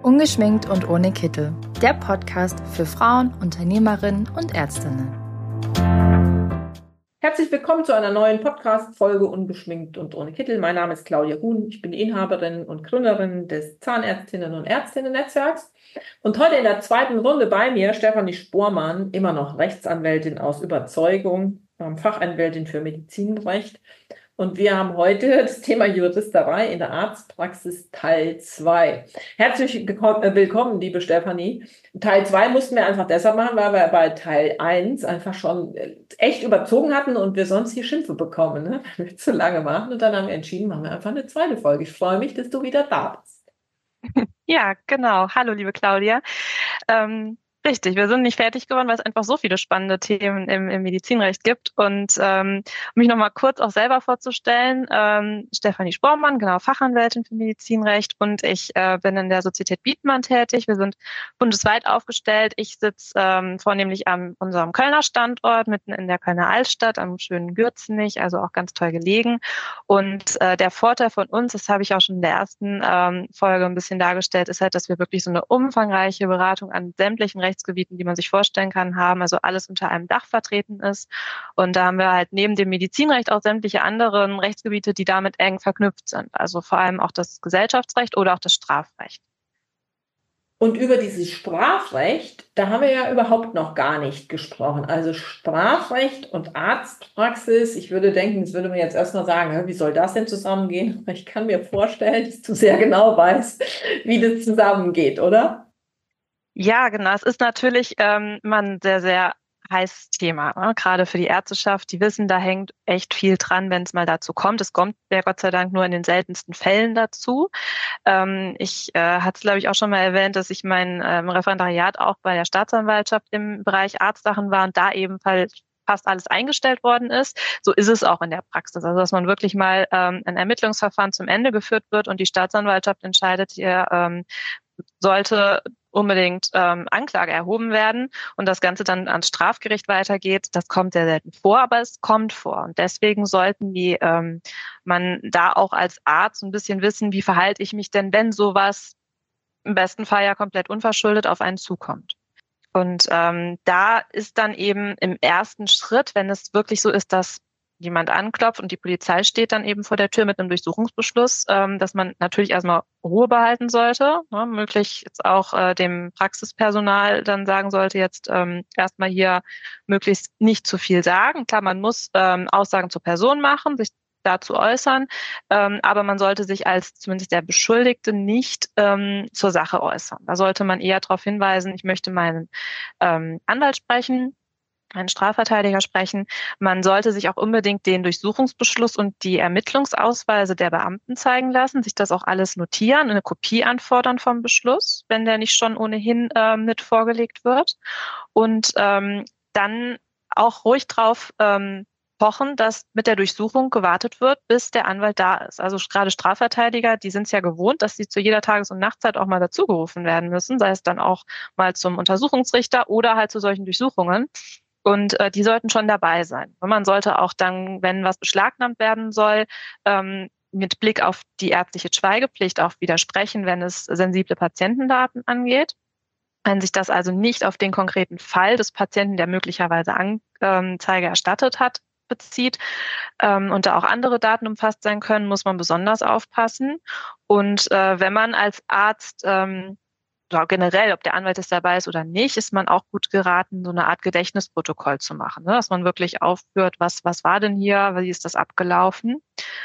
Ungeschminkt und ohne Kittel. Der Podcast für Frauen, Unternehmerinnen und Ärztinnen. Herzlich willkommen zu einer neuen Podcast-Folge Ungeschminkt und ohne Kittel. Mein Name ist Claudia Huhn. Ich bin Inhaberin und Gründerin des Zahnärztinnen- und Ärztinnen-Netzwerks. Und heute in der zweiten Runde bei mir Stefanie Spormann, immer noch Rechtsanwältin aus Überzeugung, Fachanwältin für Medizinrecht. Und wir haben heute das Thema Juristerei in der Arztpraxis Teil 2. Herzlich willkommen, liebe Stefanie. Teil 2 mussten wir einfach deshalb machen, weil wir bei Teil 1 einfach schon echt überzogen hatten und wir sonst hier Schimpfe bekommen, ne? Wenn wir zu lange machen. Und dann haben wir entschieden, machen wir einfach eine zweite Folge. Ich freue mich, dass du wieder da bist. Ja, genau. Hallo, liebe Claudia. Richtig, wir sind nicht fertig geworden, weil es einfach so viele spannende Themen im Medizinrecht gibt. Und um mich nochmal kurz auch selber vorzustellen, Stefanie Spormann, genau, Fachanwältin für Medizinrecht, und ich bin in der Sozietät Bietmann tätig. Wir sind bundesweit aufgestellt. Ich sitze vornehmlich an unserem Kölner Standort, mitten in der Kölner Altstadt, am schönen Gürzenich, also auch ganz toll gelegen. Und der Vorteil von uns, das habe ich auch schon in der ersten Folge ein bisschen dargestellt, ist halt, dass wir wirklich so eine umfangreiche Beratung an sämtlichen Rechtsgebieten, die man sich vorstellen kann, haben, also alles unter einem Dach vertreten ist. Und da haben wir halt neben dem Medizinrecht auch sämtliche anderen Rechtsgebiete, die damit eng verknüpft sind. Also vor allem auch das Gesellschaftsrecht oder auch das Strafrecht. Und über dieses Strafrecht, da haben wir ja überhaupt noch gar nicht gesprochen. Also Strafrecht und Arztpraxis, ich würde denken, das würde man jetzt erstmal sagen, wie soll das denn zusammengehen? Aber ich kann mir vorstellen, dass du sehr genau weißt, wie das zusammengeht, oder? Ja, genau. Es ist natürlich immer ein sehr, sehr heißes Thema, ne? Gerade für die Ärzteschaft. Die wissen, da hängt echt viel dran, wenn es mal dazu kommt. Es kommt ja Gott sei Dank nur in den seltensten Fällen dazu. Ich hatte es, glaube ich, auch schon mal erwähnt, dass ich mein Referendariat auch bei der Staatsanwaltschaft im Bereich Arztsachen war und da ebenfalls fast alles eingestellt worden ist. So ist es auch in der Praxis. Also dass man wirklich mal ein Ermittlungsverfahren zum Ende geführt wird und die Staatsanwaltschaft entscheidet hier, sollte unbedingt Anklage erhoben werden und das Ganze dann ans Strafgericht weitergeht. Das kommt sehr selten vor, aber es kommt vor. Und deswegen sollten man da auch als Arzt ein bisschen wissen, wie verhalte ich mich denn, wenn sowas im besten Fall ja komplett unverschuldet auf einen zukommt. Und da ist dann eben im ersten Schritt, wenn es wirklich so ist, dass jemand anklopft und die Polizei steht dann eben vor der Tür mit einem Durchsuchungsbeschluss, dass man natürlich erstmal Ruhe behalten sollte, ne, möglich jetzt auch dem Praxispersonal dann sagen sollte, jetzt erstmal hier möglichst nicht zu viel sagen. Klar, man muss Aussagen zur Person machen, sich dazu äußern, aber man sollte sich als zumindest der Beschuldigte nicht zur Sache äußern. Da sollte man eher darauf hinweisen, ich möchte meinen Anwalt sprechen, einen Strafverteidiger sprechen. Man sollte sich auch unbedingt den Durchsuchungsbeschluss und die Ermittlungsausweise der Beamten zeigen lassen, sich das auch alles notieren, eine Kopie anfordern vom Beschluss, wenn der nicht schon ohnehin mit vorgelegt wird. Und dann auch ruhig drauf pochen, dass mit der Durchsuchung gewartet wird, bis der Anwalt da ist. Also gerade Strafverteidiger, die sind es ja gewohnt, dass sie zu jeder Tages- und Nachtzeit auch mal dazugerufen werden müssen, sei es dann auch mal zum Untersuchungsrichter oder halt zu solchen Durchsuchungen. Und die sollten schon dabei sein. Und man sollte auch dann, wenn was beschlagnahmt werden soll, mit Blick auf die ärztliche Schweigepflicht auch widersprechen, wenn es sensible Patientendaten angeht. Wenn sich das also nicht auf den konkreten Fall des Patienten, der möglicherweise Anzeige erstattet hat, bezieht und da auch andere Daten umfasst sein können, muss man besonders aufpassen. Und wenn man als Arzt oder generell, ob der Anwalt jetzt dabei ist oder nicht, ist man auch gut geraten, so eine Art Gedächtnisprotokoll zu machen, ne? Dass man wirklich aufführt, was war denn hier, wie ist das abgelaufen.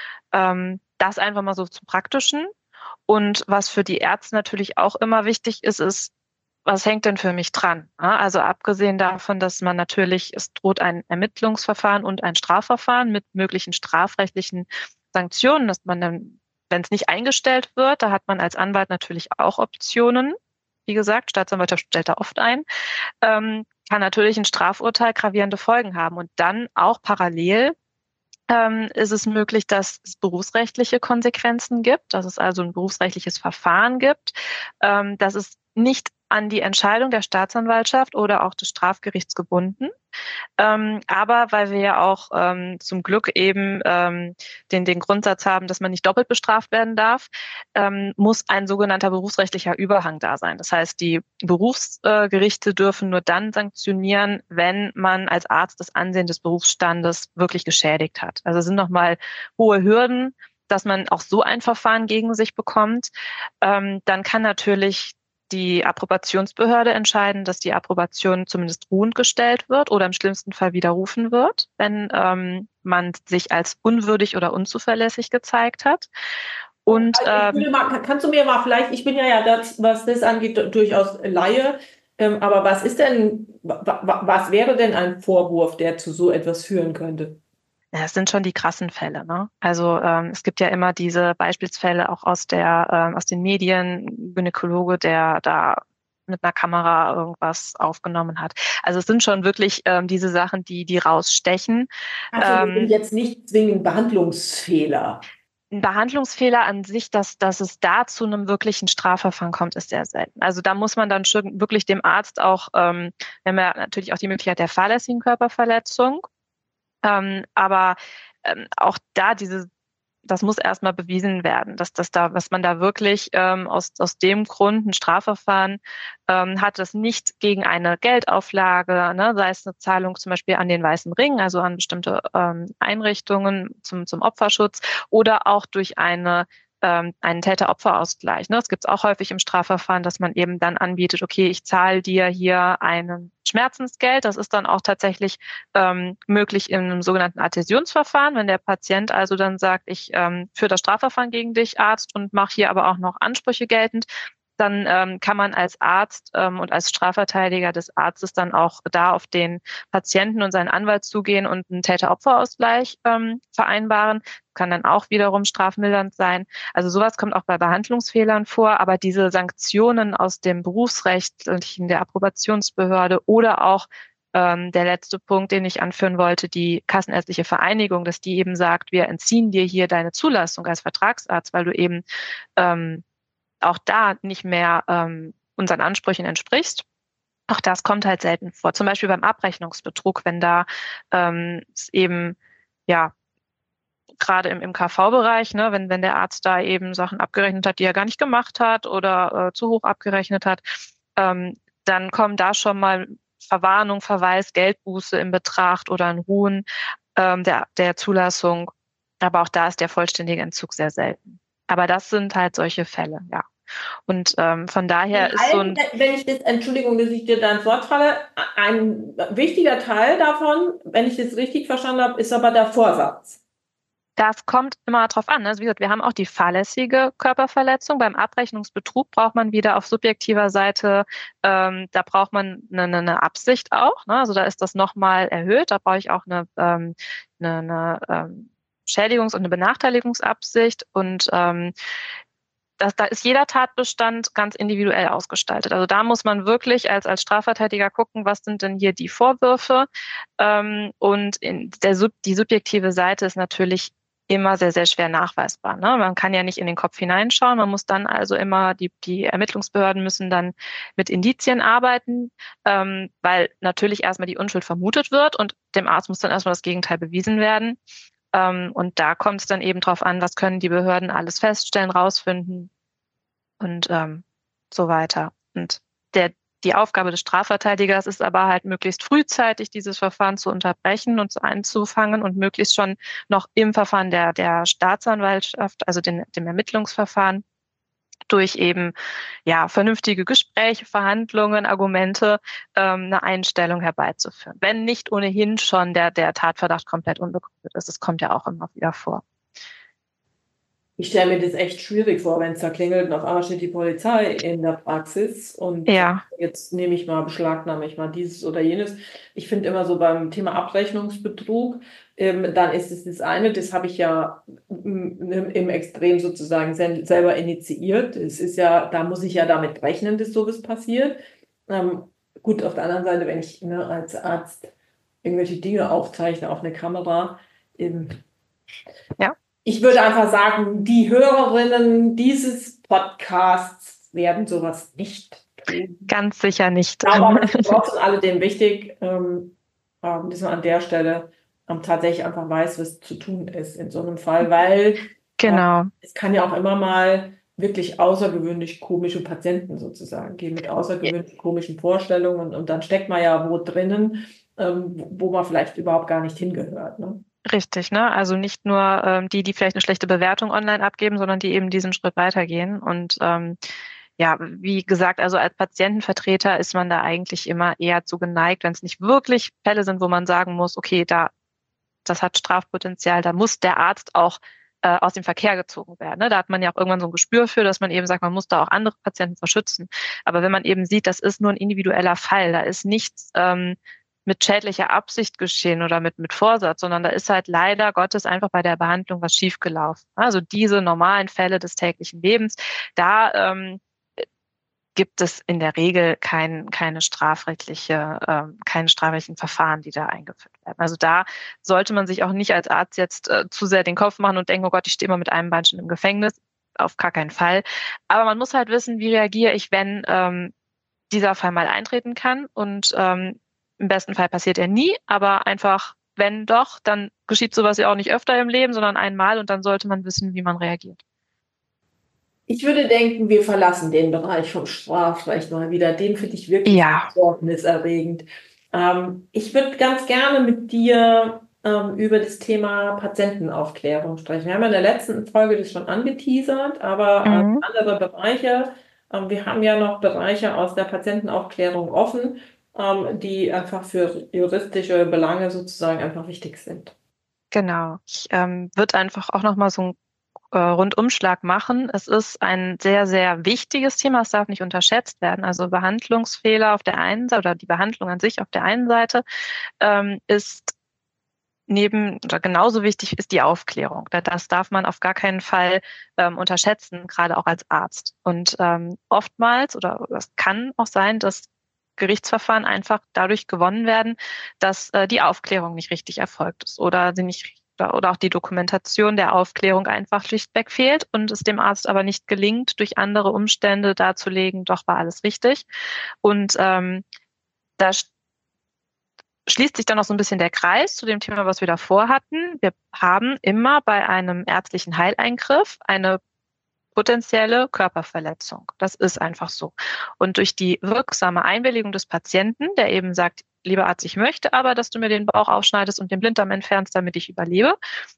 Das einfach mal so zum Praktischen. Und was für die Ärzte natürlich auch immer wichtig ist, was hängt denn für mich dran? Also abgesehen davon, dass man natürlich, es droht ein Ermittlungsverfahren und ein Strafverfahren mit möglichen strafrechtlichen Sanktionen, dass man dann, wenn es nicht eingestellt wird, da hat man als Anwalt natürlich auch Optionen. Wie gesagt, Staatsanwaltschaft stellt da oft ein, kann natürlich ein Strafurteil gravierende Folgen haben. Und dann auch parallel ist es möglich, dass es berufsrechtliche Konsequenzen gibt, dass es also ein berufsrechtliches Verfahren gibt. Das ist nicht an die Entscheidung der Staatsanwaltschaft oder auch des Strafgerichts gebunden. Aber weil wir ja auch zum Glück eben den Grundsatz haben, dass man nicht doppelt bestraft werden darf, muss ein sogenannter berufsrechtlicher Überhang da sein. Das heißt, die Berufsgerichte dürfen nur dann sanktionieren, wenn man als Arzt das Ansehen des Berufsstandes wirklich geschädigt hat. Also es sind nochmal hohe Hürden, dass man auch so ein Verfahren gegen sich bekommt. Dann kann natürlich die Approbationsbehörde entscheiden, dass die Approbation zumindest ruhend gestellt wird oder im schlimmsten Fall widerrufen wird, wenn man sich als unwürdig oder unzuverlässig gezeigt hat. Und kannst du mir mal vielleicht, ich bin ja das, was das angeht, durchaus Laie, aber was ist denn, was wäre denn ein Vorwurf, der zu so etwas führen könnte? Ja, es sind schon die krassen Fälle, ne? Also es gibt ja immer diese Beispielsfälle auch aus den Medien, Gynäkologe, der da mit einer Kamera irgendwas aufgenommen hat. Also es sind schon wirklich diese Sachen, die rausstechen. Also das sind jetzt nicht zwingend Behandlungsfehler. Ein Behandlungsfehler an sich, dass es da zu einem wirklichen Strafverfahren kommt, ist sehr selten. Also da muss man dann schon wirklich dem Arzt auch, wir haben ja natürlich auch die Möglichkeit der fahrlässigen Körperverletzung. Aber auch da das muss erstmal bewiesen werden, was man da wirklich aus dem Grund ein Strafverfahren hat, das nicht gegen eine Geldauflage, ne, sei es eine Zahlung zum Beispiel an den Weißen Ring, also an bestimmte Einrichtungen zum Opferschutz oder auch durch einen Täter-Opfer-Ausgleich. Ne? Das gibt es auch häufig im Strafverfahren, dass man eben dann anbietet, okay, ich zahle dir hier ein Schmerzensgeld. Das ist dann auch tatsächlich möglich in einem sogenannten Adhäsionsverfahren, wenn der Patient also dann sagt, ich führe das Strafverfahren gegen dich, Arzt, und mache hier aber auch noch Ansprüche geltend. Dann kann man als Arzt und als Strafverteidiger des Arztes dann auch da auf den Patienten und seinen Anwalt zugehen und einen Täter-Opfer-Ausgleich vereinbaren. Kann dann auch wiederum strafmildernd sein. Also sowas kommt auch bei Behandlungsfehlern vor, aber diese Sanktionen aus dem Berufsrechtlichen, der Approbationsbehörde oder auch der letzte Punkt, den ich anführen wollte, die Kassenärztliche Vereinigung, dass die eben sagt, wir entziehen dir hier deine Zulassung als Vertragsarzt, weil du eben auch da nicht mehr unseren Ansprüchen entsprichst. Auch das kommt halt selten vor. Zum Beispiel beim Abrechnungsbetrug, wenn da es eben, ja, gerade im KV-Bereich, ne, wenn der Arzt da eben Sachen abgerechnet hat, die er gar nicht gemacht hat oder zu hoch abgerechnet hat, dann kommen da schon mal Verwarnung, Verweis, Geldbuße in Betracht oder ein Ruhen der Zulassung. Aber auch da ist der vollständige Entzug sehr selten. Aber das sind halt solche Fälle, ja. Und von daher ist so ein... Entschuldigung, dass ich dir da ins Wort falle, ein wichtiger Teil davon, wenn ich das richtig verstanden habe, ist aber der Vorsatz. Das kommt immer drauf an. Also wie gesagt, wir haben auch die fahrlässige Körperverletzung. Beim Abrechnungsbetrug braucht man wieder auf subjektiver Seite, da braucht man eine Absicht auch. Ne? Also da ist das nochmal erhöht. Da brauche ich auch eine Schädigungs- und eine Benachteiligungsabsicht. Und da ist jeder Tatbestand ganz individuell ausgestaltet. Also da muss man wirklich als Strafverteidiger gucken, was sind denn hier die Vorwürfe. Und die subjektive Seite ist natürlich immer sehr, sehr schwer nachweisbar. Ne? Man kann ja nicht in den Kopf hineinschauen. Man muss dann also immer, die Ermittlungsbehörden müssen dann mit Indizien arbeiten, weil natürlich erstmal die Unschuld vermutet wird und dem Arzt muss dann erstmal das Gegenteil bewiesen werden. Und da kommt es dann eben drauf an, was können die Behörden alles feststellen, rausfinden und so weiter. Und die Aufgabe des Strafverteidigers ist aber halt möglichst frühzeitig dieses Verfahren zu unterbrechen und einzufangen und möglichst schon noch im Verfahren der Staatsanwaltschaft, also dem Ermittlungsverfahren, durch eben ja vernünftige Gespräche, Verhandlungen, Argumente eine Einstellung herbeizuführen. Wenn nicht ohnehin schon der Tatverdacht komplett unbegründet ist. Das kommt ja auch immer wieder vor. Ich stelle mir das echt schwierig vor, wenn es da klingelt und auf einmal steht die Polizei in der Praxis und jetzt beschlagnahme ich mal dieses oder jenes. Ich finde immer so beim Thema Abrechnungsbetrug, dann ist es das eine, das habe ich ja im Extrem sozusagen selber initiiert. Es ist ja, da muss ich ja damit rechnen, dass sowas passiert. Gut, auf der anderen Seite, wenn ich als Arzt irgendwelche Dinge aufzeichne auf eine Kamera, ich würde einfach sagen, die Hörerinnen dieses Podcasts werden sowas nicht Ganz sicher nicht. Aber es ist trotzdem alledem wichtig, dass man an der Stelle tatsächlich einfach weiß, was zu tun ist in so einem Fall, weil Genau. es kann ja auch immer mal wirklich außergewöhnlich komische Patienten sozusagen geben, mit außergewöhnlich komischen Vorstellungen und dann steckt man ja wo drinnen, wo man vielleicht überhaupt gar nicht hingehört. Ne? Richtig, ne? Also nicht nur die vielleicht eine schlechte Bewertung online abgeben, sondern die eben diesen Schritt weitergehen. Und ja, wie gesagt, also als Patientenvertreter ist man da eigentlich immer eher zu geneigt, wenn es nicht wirklich Fälle sind, wo man sagen muss, okay, das hat Strafpotenzial, da muss der Arzt auch aus dem Verkehr gezogen werden. Ne? Da hat man ja auch irgendwann so ein Gespür für, dass man eben sagt, man muss da auch andere Patienten vor schützen. Aber wenn man eben sieht, das ist nur ein individueller Fall, da ist nichts mit schädlicher Absicht geschehen oder mit Vorsatz, sondern da ist halt leider Gottes einfach bei der Behandlung was schiefgelaufen. Also diese normalen Fälle des täglichen Lebens, da gibt es in der Regel keine strafrechtlichen Verfahren, die da eingeführt werden. Also da sollte man sich auch nicht als Arzt jetzt zu sehr den Kopf machen und denken, oh Gott, ich stehe immer mit einem Bein schon im Gefängnis. Auf gar keinen Fall. Aber man muss halt wissen, wie reagiere ich, wenn dieser Fall mal eintreten kann. Und im besten Fall passiert er nie, aber einfach, wenn doch, dann geschieht sowas ja auch nicht öfter im Leben, sondern einmal und dann sollte man wissen, wie man reagiert. Ich würde denken, wir verlassen den Bereich vom Strafrecht mal wieder. Den finde ich wirklich besorgniserregend. Ich würde ganz gerne mit dir über das Thema Patientenaufklärung sprechen. Wir haben ja in der letzten Folge das schon angeteasert, aber andere Bereiche. Wir haben ja noch Bereiche aus der Patientenaufklärung offen, die einfach für juristische Belange sozusagen einfach wichtig sind. Genau. Ich würde einfach auch nochmal so einen Rundumschlag machen. Es ist ein sehr, sehr wichtiges Thema. Es darf nicht unterschätzt werden. Also Behandlungsfehler auf der einen Seite oder die Behandlung an sich auf der einen Seite ist oder genauso wichtig ist die Aufklärung. Das darf man auf gar keinen Fall unterschätzen, gerade auch als Arzt. Und oftmals, oder es kann auch sein, dass Gerichtsverfahren einfach dadurch gewonnen werden, dass die Aufklärung nicht richtig erfolgt ist oder sie nicht oder auch die Dokumentation der Aufklärung einfach schlichtweg fehlt und es dem Arzt aber nicht gelingt, durch andere Umstände darzulegen, doch war alles richtig. Und da schließt sich dann noch so ein bisschen der Kreis zu dem Thema, was wir davor hatten. Wir haben immer bei einem ärztlichen Heileingriff eine potenzielle Körperverletzung. Das ist einfach so. Und durch die wirksame Einwilligung des Patienten, der eben sagt, lieber Arzt, ich möchte aber, dass du mir den Bauch aufschneidest und den Blinddarm entfernst, damit ich überlebe,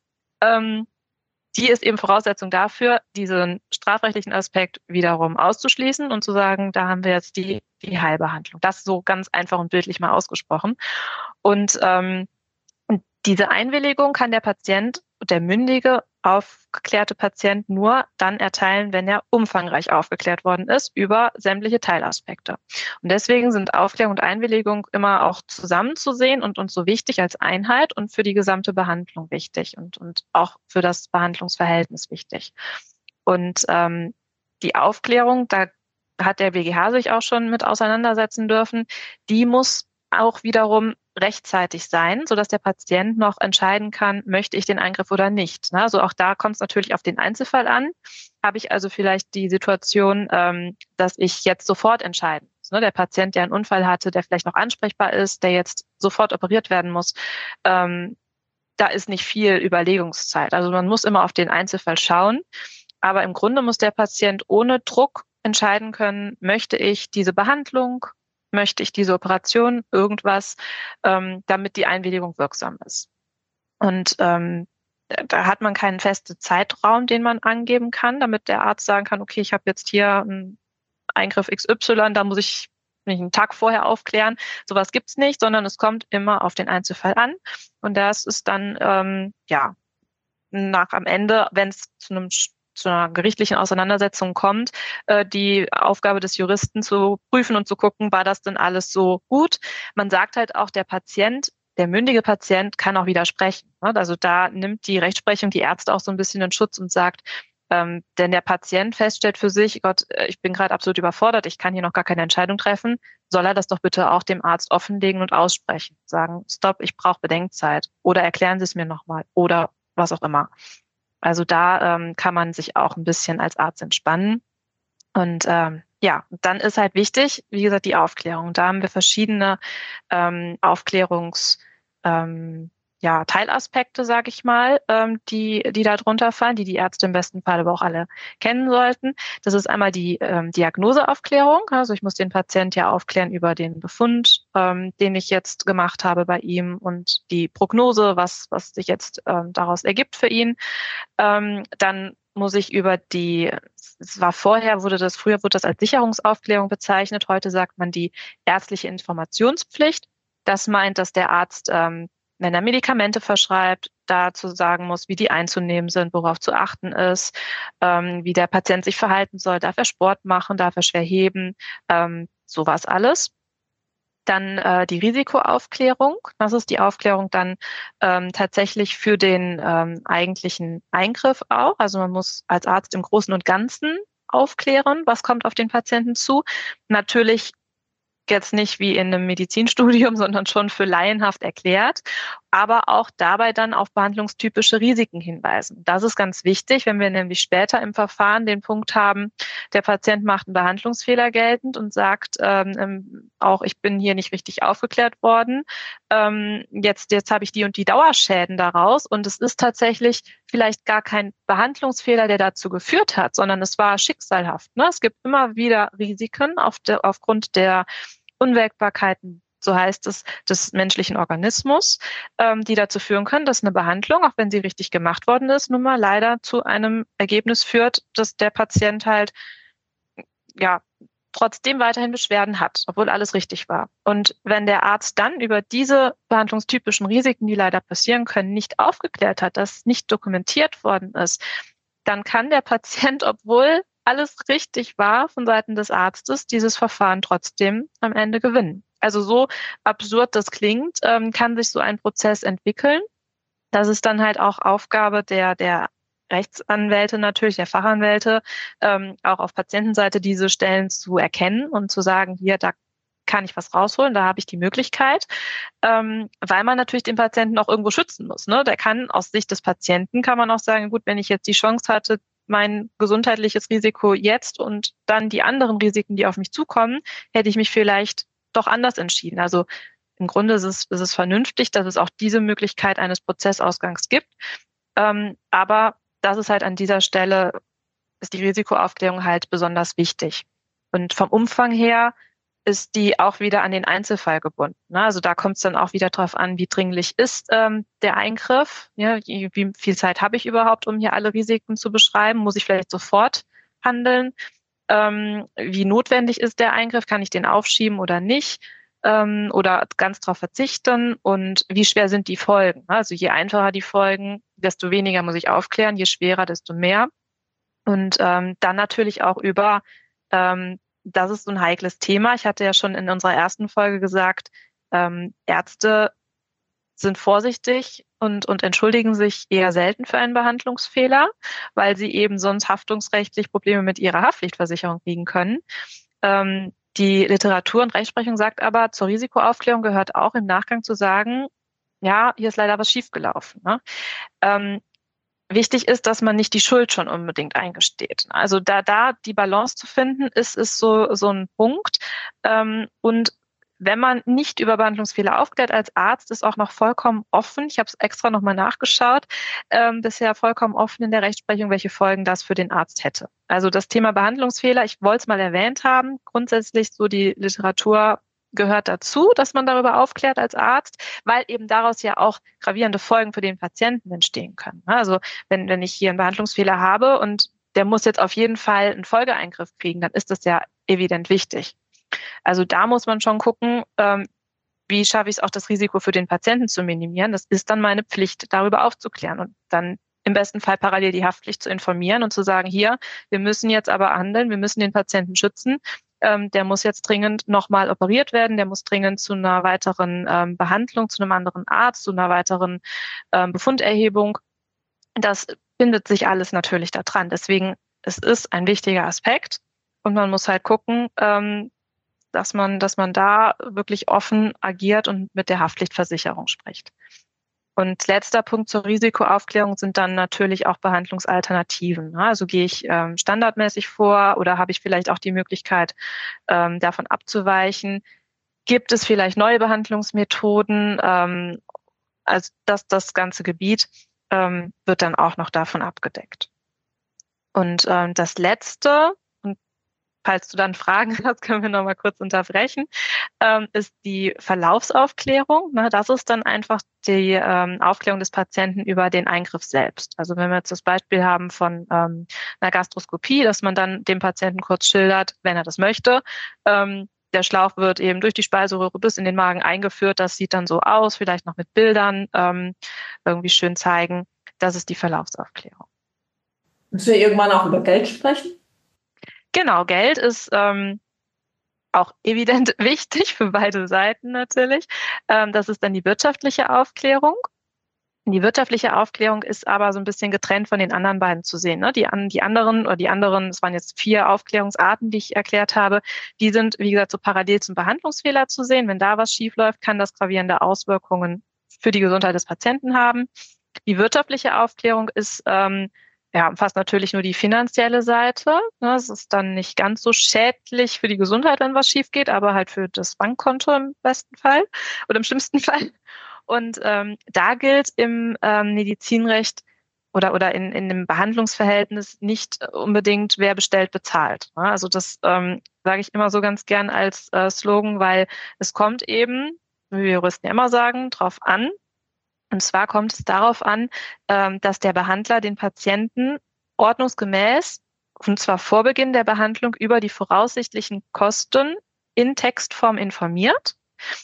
die ist eben Voraussetzung dafür, diesen strafrechtlichen Aspekt wiederum auszuschließen und zu sagen, da haben wir jetzt die Heilbehandlung. Das so ganz einfach und bildlich mal ausgesprochen. Und diese Einwilligung kann der Patient, der mündige, aufgeklärte Patient nur dann erteilen, wenn er umfangreich aufgeklärt worden ist über sämtliche Teilaspekte. Und deswegen sind Aufklärung und Einwilligung immer auch zusammenzusehen und uns so wichtig als Einheit und für die gesamte Behandlung wichtig und auch für das Behandlungsverhältnis wichtig. Und die Aufklärung, da hat der BGH sich auch schon mit auseinandersetzen dürfen, die muss auch wiederum rechtzeitig sein, sodass der Patient noch entscheiden kann, möchte ich den Eingriff oder nicht. Also auch da kommt es natürlich auf den Einzelfall an. Habe ich also vielleicht die Situation, dass ich jetzt sofort entscheiden muss. Der Patient, der einen Unfall hatte, der vielleicht noch ansprechbar ist, der jetzt sofort operiert werden muss, da ist nicht viel Überlegungszeit. Also man muss immer auf den Einzelfall schauen. Aber im Grunde muss der Patient ohne Druck entscheiden können, möchte ich diese Behandlung, möchte ich diese Operation, irgendwas, damit die Einwilligung wirksam ist. Und da hat man keinen festen Zeitraum, den man angeben kann, damit der Arzt sagen kann, okay, ich habe jetzt hier einen Eingriff XY, da muss ich mich einen Tag vorher aufklären. Sowas gibt's nicht, sondern es kommt immer auf den Einzelfall an. Und das ist dann, am Ende, wenn es zu einer gerichtlichen Auseinandersetzung kommt, die Aufgabe des Juristen zu prüfen und zu gucken, war das denn alles so gut? Man sagt halt auch, der mündige Patient kann auch widersprechen. Ne? Also da nimmt die Rechtsprechung die Ärzte auch so ein bisschen in Schutz und sagt, denn der Patient feststellt für sich, Gott, ich bin gerade absolut überfordert, ich kann hier noch gar keine Entscheidung treffen, soll er das doch bitte auch dem Arzt offenlegen und aussprechen. Sagen, stopp, ich brauche Bedenkzeit oder erklären Sie es mir nochmal oder was auch immer. Also da kann man sich auch ein bisschen als Arzt entspannen. Und Ja, dann ist halt wichtig, wie gesagt, die Aufklärung. Da haben wir verschiedene Aufklärungs Teilaspekte, sage ich mal, die da drunter fallen, die Ärzte im besten Fall aber auch alle kennen sollten. Das ist einmal die Diagnoseaufklärung. Also ich muss den Patient ja aufklären über den Befund, den ich jetzt gemacht habe bei ihm und die Prognose, was sich jetzt daraus ergibt für ihn. Dann muss ich früher wurde das als Sicherungsaufklärung bezeichnet. Heute sagt man die ärztliche Informationspflicht. Das meint, dass der Arzt, wenn er Medikamente verschreibt, dazu sagen muss, wie die einzunehmen sind, worauf zu achten ist, wie der Patient sich verhalten soll. Darf er Sport machen? Darf er schwer heben? Sowas alles. Dann die Risikoaufklärung. Das ist die Aufklärung dann tatsächlich für den eigentlichen Eingriff auch. Also man muss als Arzt im Großen und Ganzen aufklären, was kommt auf den Patienten zu. Natürlich jetzt nicht wie in einem Medizinstudium, sondern schon für laienhaft erklärt, aber auch dabei dann auf behandlungstypische Risiken hinweisen. Das ist ganz wichtig, wenn wir nämlich später im Verfahren den Punkt haben, der Patient macht einen Behandlungsfehler geltend und sagt auch, ich bin hier nicht richtig aufgeklärt worden, jetzt habe ich die und die Dauerschäden daraus und es ist tatsächlich vielleicht gar kein Behandlungsfehler, der dazu geführt hat, sondern es war schicksalhaft. Ne? Es gibt immer wieder Risiken aufgrund der Unwägbarkeiten, so heißt es, des menschlichen Organismus, die dazu führen können, dass eine Behandlung, auch wenn sie richtig gemacht worden ist, nun mal leider zu einem Ergebnis führt, dass der Patient halt trotzdem weiterhin Beschwerden hat, obwohl alles richtig war. Und wenn der Arzt dann über diese behandlungstypischen Risiken, die leider passieren können, nicht aufgeklärt hat, dass nicht dokumentiert worden ist, dann kann der Patient, obwohl alles richtig war von Seiten des Arztes, dieses Verfahren trotzdem am Ende gewinnen. Also so absurd das klingt, kann sich so ein Prozess entwickeln. Das ist dann halt auch Aufgabe der Rechtsanwälte natürlich, der Fachanwälte, auch auf Patientenseite diese Stellen zu erkennen und zu sagen, hier, da kann ich was rausholen, da habe ich die Möglichkeit, weil man natürlich den Patienten auch irgendwo schützen muss. Ne? Der kann aus Sicht des Patienten, kann man auch sagen, gut, wenn ich jetzt die Chance hatte, mein gesundheitliches Risiko jetzt und dann die anderen Risiken, die auf mich zukommen, hätte ich mich vielleicht doch anders entschieden. Also im Grunde ist es vernünftig, dass es auch diese Möglichkeit eines Prozessausgangs gibt. Aber das ist halt an dieser Stelle, ist die Risikoaufklärung halt besonders wichtig. Und vom Umfang her ist die auch wieder an den Einzelfall gebunden. Ne? Also da kommt es dann auch wieder drauf an, wie dringlich ist der Eingriff, ja, wie viel Zeit habe ich überhaupt, um hier alle Risiken zu beschreiben, muss ich vielleicht sofort handeln, wie notwendig ist der Eingriff, kann ich den aufschieben oder nicht, oder ganz darauf verzichten und wie schwer sind die Folgen. Also je einfacher die Folgen, desto weniger muss ich aufklären, je schwerer, desto mehr. Und dann natürlich auch das ist so ein heikles Thema. Ich hatte ja schon in unserer ersten Folge gesagt, Ärzte sind vorsichtig und entschuldigen sich eher selten für einen Behandlungsfehler, weil sie eben sonst haftungsrechtlich Probleme mit ihrer Haftpflichtversicherung kriegen können. Die Literatur und Rechtsprechung sagt aber, zur Risikoaufklärung gehört auch im Nachgang zu sagen, ja, hier ist leider was schiefgelaufen. Ne? Wichtig ist, dass man nicht die Schuld schon unbedingt eingesteht. Also da die Balance zu finden, ist so ein Punkt. Und wenn man nicht über Behandlungsfehler aufklärt als Arzt, ist auch noch vollkommen offen, ich habe es extra nochmal nachgeschaut, bisher vollkommen offen in der Rechtsprechung, welche Folgen das für den Arzt hätte. Also das Thema Behandlungsfehler, ich wollte es mal erwähnt haben, grundsätzlich so die Literatur gehört dazu, dass man darüber aufklärt als Arzt, weil eben daraus ja auch gravierende Folgen für den Patienten entstehen können. Also wenn ich hier einen Behandlungsfehler habe und der muss jetzt auf jeden Fall einen Folgeeingriff kriegen, dann ist das ja evident wichtig. Also da muss man schon gucken, wie schaffe ich es auch, das Risiko für den Patienten zu minimieren. Das ist dann meine Pflicht, darüber aufzuklären und dann im besten Fall parallel die Haftpflicht zu informieren und zu sagen, hier, wir müssen jetzt aber handeln, wir müssen den Patienten schützen. Der muss jetzt dringend nochmal operiert werden, der muss dringend zu einer weiteren Behandlung, zu einem anderen Arzt, zu einer weiteren Befunderhebung. Das bindet sich alles natürlich da dran. Deswegen, es ist ein wichtiger Aspekt und man muss halt gucken, dass man da wirklich offen agiert und mit der Haftpflichtversicherung spricht. Und letzter Punkt zur Risikoaufklärung sind dann natürlich auch Behandlungsalternativen. Also gehe ich standardmäßig vor oder habe ich vielleicht auch die Möglichkeit, davon abzuweichen? Gibt es vielleicht neue Behandlungsmethoden? Also das ganze Gebiet wird dann auch noch davon abgedeckt. Und das Letzte, und falls du dann Fragen hast, können wir noch mal kurz unterbrechen, ist die Verlaufsaufklärung. Das ist dann einfach die Aufklärung des Patienten über den Eingriff selbst. Also wenn wir jetzt das Beispiel haben von einer Gastroskopie, dass man dann dem Patienten kurz schildert, wenn er das möchte, der Schlauch wird eben durch die Speiseröhre bis in den Magen eingeführt. Das sieht dann so aus, vielleicht noch mit Bildern irgendwie schön zeigen. Das ist die Verlaufsaufklärung. Müssen wir irgendwann auch über Geld sprechen? Genau, Geld ist auch evident wichtig für beide Seiten natürlich. Das ist dann die wirtschaftliche Aufklärung. Die wirtschaftliche Aufklärung ist aber so ein bisschen getrennt von den anderen beiden zu sehen. Ne? Die anderen, es waren jetzt 4 Aufklärungsarten, die ich erklärt habe, die sind, wie gesagt, so parallel zum Behandlungsfehler zu sehen. Wenn da was schief läuft, kann das gravierende Auswirkungen für die Gesundheit des Patienten haben. Die wirtschaftliche Aufklärung ist umfasst natürlich nur die finanzielle Seite. Ne? Es ist dann nicht ganz so schädlich für die Gesundheit, wenn was schief geht, aber halt für das Bankkonto im besten Fall oder im schlimmsten Fall. Und da gilt im Medizinrecht oder in dem Behandlungsverhältnis nicht unbedingt, wer bestellt, bezahlt. Ne? Also das sage ich immer so ganz gern als Slogan, weil es kommt eben, wie wir Juristen ja immer sagen, drauf an. Und zwar kommt es darauf an, dass der Behandler den Patienten ordnungsgemäß, und zwar vor Beginn der Behandlung, über die voraussichtlichen Kosten in Textform informiert.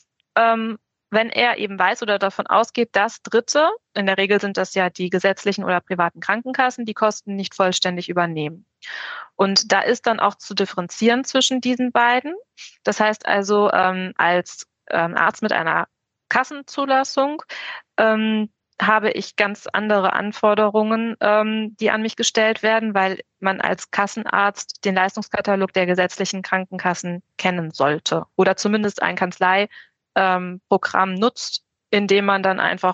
Wenn er eben weiß oder davon ausgeht, dass Dritte, in der Regel sind das ja die gesetzlichen oder privaten Krankenkassen, die Kosten nicht vollständig übernehmen. Und da ist dann auch zu differenzieren zwischen diesen beiden. Das heißt also, als Arzt mit einer Kassenzulassung habe ich ganz andere Anforderungen, die an mich gestellt werden, weil man als Kassenarzt den Leistungskatalog der gesetzlichen Krankenkassen kennen sollte oder zumindest ein Kanzleiprogramm nutzt, in dem man dann einfach,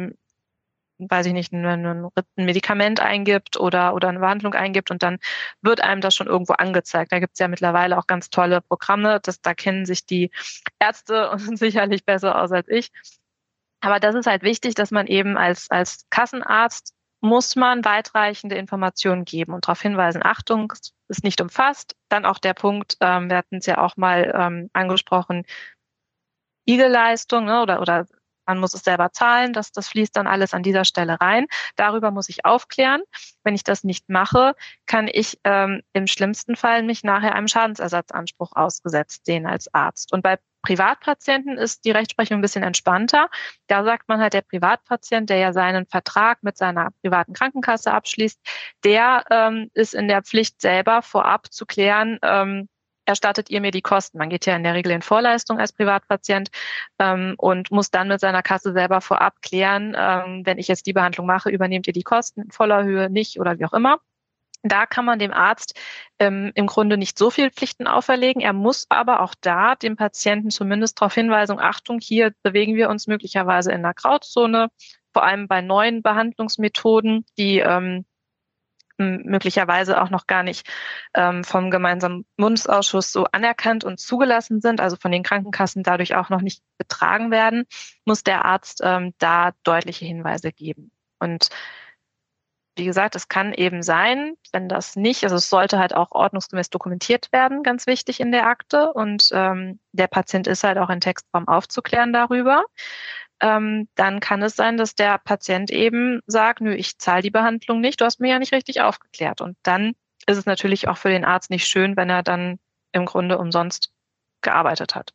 weiß ich nicht, ein Medikament eingibt oder eine Behandlung eingibt und dann wird einem das schon irgendwo angezeigt. Da gibt es ja mittlerweile auch ganz tolle Programme, da kennen sich die Ärzte sicherlich besser aus als ich. Aber das ist halt wichtig, dass man eben als Kassenarzt muss man weitreichende Informationen geben und darauf hinweisen, Achtung, es ist nicht umfasst. Dann auch der Punkt, wir hatten es ja auch mal angesprochen, IG-Leistung, ne, oder man muss es selber zahlen, das fließt dann alles an dieser Stelle rein. Darüber muss ich aufklären. Wenn ich das nicht mache, kann ich im schlimmsten Fall mich nachher einem Schadensersatzanspruch ausgesetzt sehen als Arzt. Und bei Privatpatienten ist die Rechtsprechung ein bisschen entspannter. Da sagt man halt, der Privatpatient, der ja seinen Vertrag mit seiner privaten Krankenkasse abschließt, der ist in der Pflicht selber vorab zu klären, erstattet ihr mir die Kosten. Man geht ja in der Regel in Vorleistung als Privatpatient und muss dann mit seiner Kasse selber vorab klären, wenn ich jetzt die Behandlung mache, übernehmt ihr die Kosten in voller Höhe, nicht oder wie auch immer. Da kann man dem Arzt im Grunde nicht so viel Pflichten auferlegen. Er muss aber auch da dem Patienten zumindest darauf hinweisen, Achtung, hier bewegen wir uns möglicherweise in einer Grauzone, vor allem bei neuen Behandlungsmethoden, die möglicherweise auch noch gar nicht vom gemeinsamen Bundesausschuss so anerkannt und zugelassen sind, also von den Krankenkassen dadurch auch noch nicht betragen werden, muss der Arzt da deutliche Hinweise geben. Und wie gesagt, es kann eben sein, wenn das nicht, also es sollte halt auch ordnungsgemäß dokumentiert werden, ganz wichtig in der Akte. Und der Patient ist halt auch in Textform aufzuklären darüber. Dann kann es sein, dass der Patient eben sagt, nö, ich zahle die Behandlung nicht, du hast mir ja nicht richtig aufgeklärt. Und dann ist es natürlich auch für den Arzt nicht schön, wenn er dann im Grunde umsonst gearbeitet hat.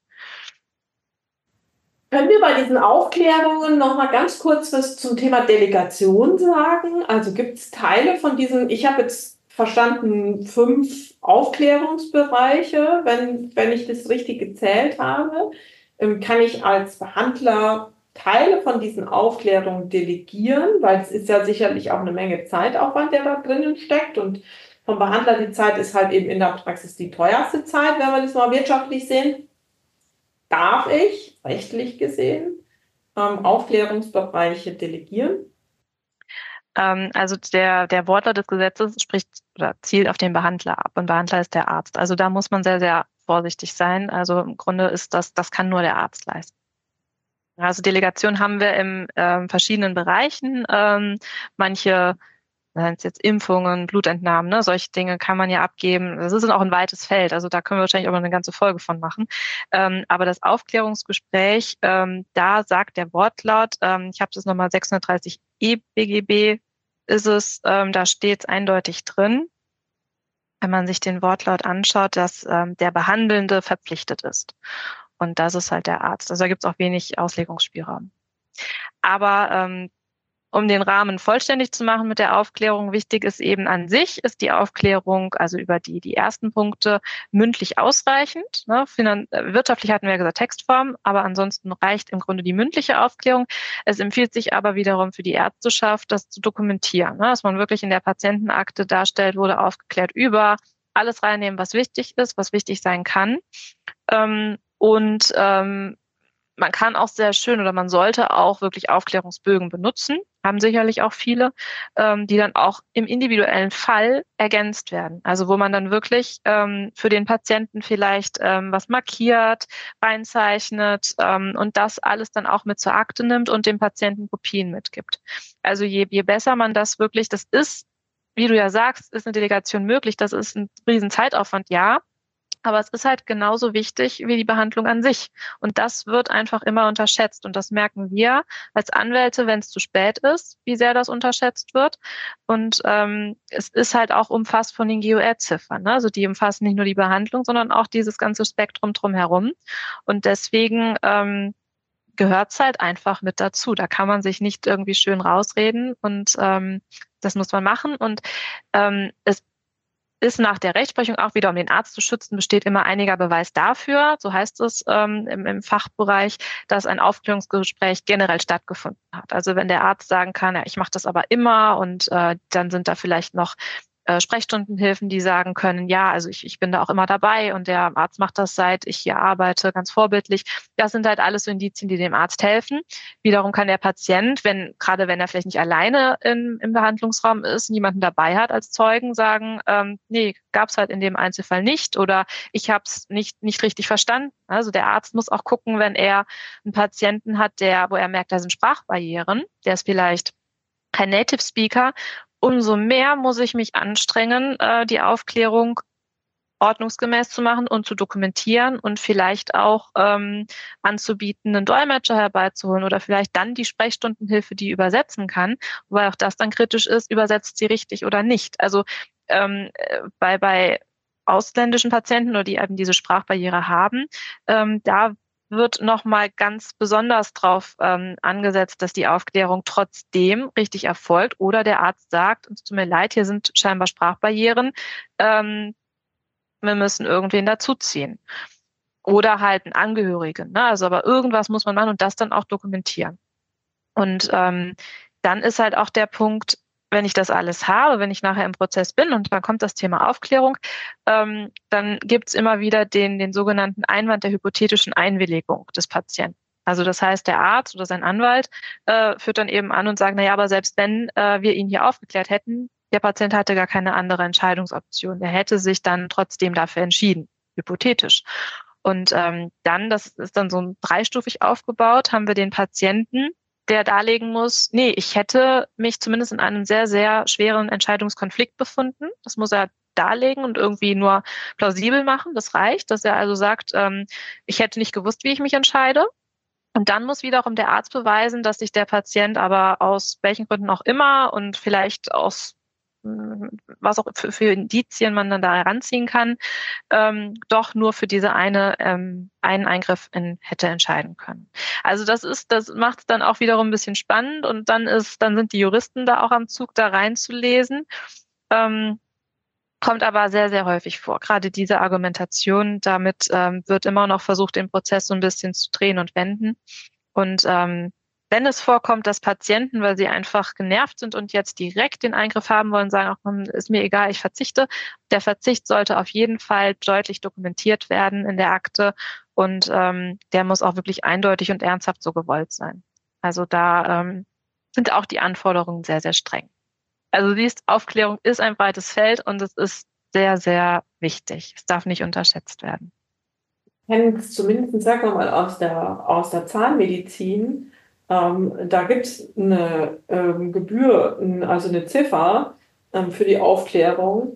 Können wir bei diesen Aufklärungen noch mal ganz kurz was zum Thema Delegation sagen? Also gibt es Teile von diesen, ich habe jetzt verstanden, 5 Aufklärungsbereiche, wenn ich das richtig gezählt habe. Kann ich als Behandler Teile von diesen Aufklärungen delegieren, weil es ist ja sicherlich auch eine Menge Zeitaufwand, der da drinnen steckt und vom Behandler die Zeit ist halt eben in der Praxis die teuerste Zeit, wenn wir das mal wirtschaftlich sehen. Darf ich, rechtlich gesehen, Aufklärungsbereiche delegieren? Also der Wortlaut des Gesetzes spricht oder zielt auf den Behandler ab und Behandler ist der Arzt. Also da muss man sehr, sehr vorsichtig sein. Also im Grunde ist das kann nur der Arzt leisten. Also Delegation haben wir in verschiedenen Bereichen. Manche, wenn es jetzt Impfungen, Blutentnahmen, ne, solche Dinge kann man ja abgeben. Das ist auch ein weites Feld. Also da können wir wahrscheinlich auch mal eine ganze Folge von machen. Aber das Aufklärungsgespräch, da sagt der Wortlaut, ich habe das nochmal 630 BGB ist es, da steht es eindeutig drin, wenn man sich den Wortlaut anschaut, dass der Behandelnde verpflichtet ist. Und das ist halt der Arzt. Also da gibt es auch wenig Auslegungsspielraum. Aber um den Rahmen vollständig zu machen mit der Aufklärung, wichtig ist eben an sich, ist die Aufklärung, also über die ersten Punkte, mündlich ausreichend. Ne? Wirtschaftlich hatten wir ja gesagt Textform, aber ansonsten reicht im Grunde die mündliche Aufklärung. Es empfiehlt sich aber wiederum für die Ärzteschaft, das zu dokumentieren, ne? Dass man wirklich in der Patientenakte darstellt, wurde aufgeklärt über alles reinnehmen, was wichtig ist, was wichtig sein kann. Man kann auch sehr schön oder man sollte auch wirklich Aufklärungsbögen benutzen, haben sicherlich auch viele, die dann auch im individuellen Fall ergänzt werden. Also wo man dann wirklich für den Patienten vielleicht was markiert, reinzeichnet und das alles dann auch mit zur Akte nimmt und dem Patienten Kopien mitgibt. Also je besser man das wirklich, das ist, wie du ja sagst, ist eine Delegation möglich, das ist ein riesen Zeitaufwand, ja. Aber es ist halt genauso wichtig wie die Behandlung an sich. Und das wird einfach immer unterschätzt. Und das merken wir als Anwälte, wenn es zu spät ist, wie sehr das unterschätzt wird. Und es ist halt auch umfasst von den GOR-Ziffern. Ne? Also die umfassen nicht nur die Behandlung, sondern auch dieses ganze Spektrum drumherum. Und deswegen gehört es halt einfach mit dazu. Da kann man sich nicht irgendwie schön rausreden. Und das muss man machen. Und es ist nach der Rechtsprechung auch wieder, um den Arzt zu schützen, besteht immer einiger Beweis dafür, so heißt es im Fachbereich, dass ein Aufklärungsgespräch generell stattgefunden hat. Also wenn der Arzt sagen kann, ja, ich mache das aber immer und dann sind da vielleicht noch Sprechstundenhilfen, die sagen können, ja, also ich bin da auch immer dabei und der Arzt macht das, seit ich hier arbeite, ganz vorbildlich. Das sind halt alles so Indizien, die dem Arzt helfen. Wiederum kann der Patient, gerade wenn er vielleicht nicht alleine im Behandlungsraum ist, niemanden dabei hat als Zeugen, sagen, nee, gab es halt in dem Einzelfall nicht oder ich habe es nicht richtig verstanden. Also der Arzt muss auch gucken, wenn er einen Patienten hat, wo er merkt, da sind Sprachbarrieren, der ist vielleicht kein Native Speaker, umso mehr muss ich mich anstrengen, die Aufklärung ordnungsgemäß zu machen und zu dokumentieren und vielleicht auch anzubieten, einen Dolmetscher herbeizuholen oder vielleicht dann die Sprechstundenhilfe, die übersetzen kann, wobei auch das dann kritisch ist, übersetzt sie richtig oder nicht. Also bei ausländischen Patienten oder die eben diese Sprachbarriere haben, da wird nochmal ganz besonders drauf angesetzt, dass die Aufklärung trotzdem richtig erfolgt oder der Arzt sagt, es tut mir leid, hier sind scheinbar Sprachbarrieren, wir müssen irgendwen dazuziehen. Oder halt einen Angehörigen. Ne? Also aber irgendwas muss man machen und das dann auch dokumentieren. Und dann ist halt auch der Punkt, wenn ich das alles habe, wenn ich nachher im Prozess bin und dann kommt das Thema Aufklärung, dann gibt's immer wieder den sogenannten Einwand der hypothetischen Einwilligung des Patienten. Also das heißt, der Arzt oder sein Anwalt führt dann eben an und sagt, naja, aber selbst wenn wir ihn hier aufgeklärt hätten, der Patient hatte gar keine andere Entscheidungsoption. Er hätte sich dann trotzdem dafür entschieden, hypothetisch. Und dann, das ist dann so dreistufig aufgebaut, haben wir den Patienten, der darlegen muss, nee, ich hätte mich zumindest in einem sehr, sehr schweren Entscheidungskonflikt befunden. Das muss er darlegen und irgendwie nur plausibel machen. Das reicht, dass er also sagt, ich hätte nicht gewusst, wie ich mich entscheide. Und dann muss wiederum der Arzt beweisen, dass sich der Patient aber aus welchen Gründen auch immer und vielleicht aus was auch für Indizien man dann da heranziehen kann, doch nur für diese einen Eingriff hätte entscheiden können. Also das macht es dann auch wiederum ein bisschen spannend und dann sind die Juristen da auch am Zug, da reinzulesen. Kommt aber sehr, sehr häufig vor. Gerade diese Argumentation, damit wird immer noch versucht, den Prozess so ein bisschen zu drehen und wenden. Und wenn es vorkommt, dass Patienten, weil sie einfach genervt sind und jetzt direkt den Eingriff haben wollen, sagen, ach, ist mir egal, ich verzichte. Der Verzicht sollte auf jeden Fall deutlich dokumentiert werden in der Akte und der muss auch wirklich eindeutig und ernsthaft so gewollt sein. Also da sind auch die Anforderungen sehr, sehr streng. Also siehst, Aufklärung ist ein breites Feld und es ist sehr, sehr wichtig. Es darf nicht unterschätzt werden. Ich kenne es zumindest, sagen wir mal, aus der Zahnmedizin. Da gibt es eine Gebühr, also eine Ziffer für die Aufklärung.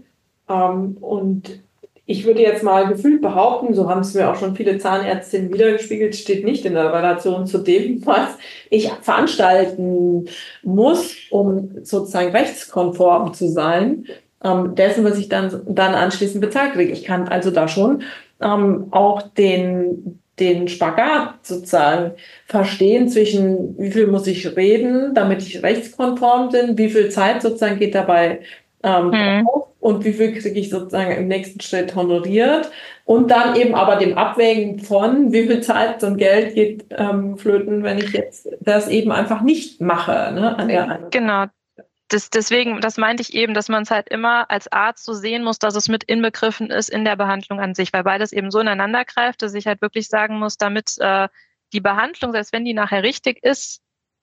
Und ich würde jetzt mal gefühlt behaupten, so haben es mir auch schon viele Zahnärztinnen wiedergespiegelt, steht nicht in der Relation zu dem, was ich veranstalten muss, um sozusagen rechtskonform zu sein, dessen, was ich dann anschließend bezahlt kriege. Ich kann also da schon auch den Spagat sozusagen verstehen zwischen, wie viel muss ich reden, damit ich rechtskonform bin, wie viel Zeit sozusagen geht dabei drauf und wie viel kriege ich sozusagen im nächsten Schritt honoriert und dann eben aber dem Abwägen von, wie viel Zeit und Geld geht flöten, wenn ich jetzt das eben einfach nicht mache. Ne, genau. Deswegen, das meinte ich eben, dass man es halt immer als Arzt so sehen muss, dass es mit inbegriffen ist in der Behandlung an sich, weil beides eben so ineinander greift, dass ich halt wirklich sagen muss, damit die Behandlung, selbst wenn die nachher richtig ist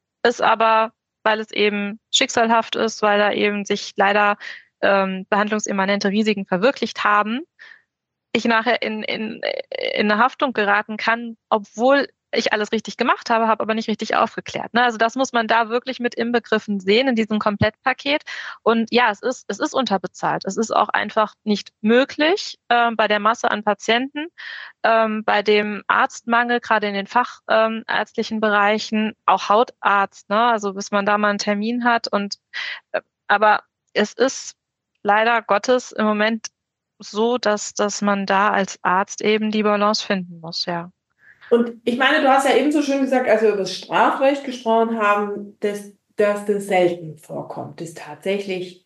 aber, weil es eben schicksalhaft ist, weil da eben sich leider behandlungsimmanente Risiken verwirklicht haben, ich nachher in eine Haftung geraten kann, obwohl ich alles richtig gemacht habe aber nicht richtig aufgeklärt. Ne? Also das muss man da wirklich mit inbegriffen sehen in diesem Komplettpaket. Und ja, es ist unterbezahlt. Es ist auch einfach nicht möglich bei der Masse an Patienten, bei dem Arztmangel, gerade in den fachärztlichen Bereichen, auch Hautarzt, ne? Also bis man da mal einen Termin hat. Aber es ist leider Gottes im Moment so, dass man da als Arzt eben die Balance finden muss, ja. Und ich meine, du hast ja eben so schön gesagt, als wir über das Strafrecht gesprochen haben, dass das selten vorkommt, dass tatsächlich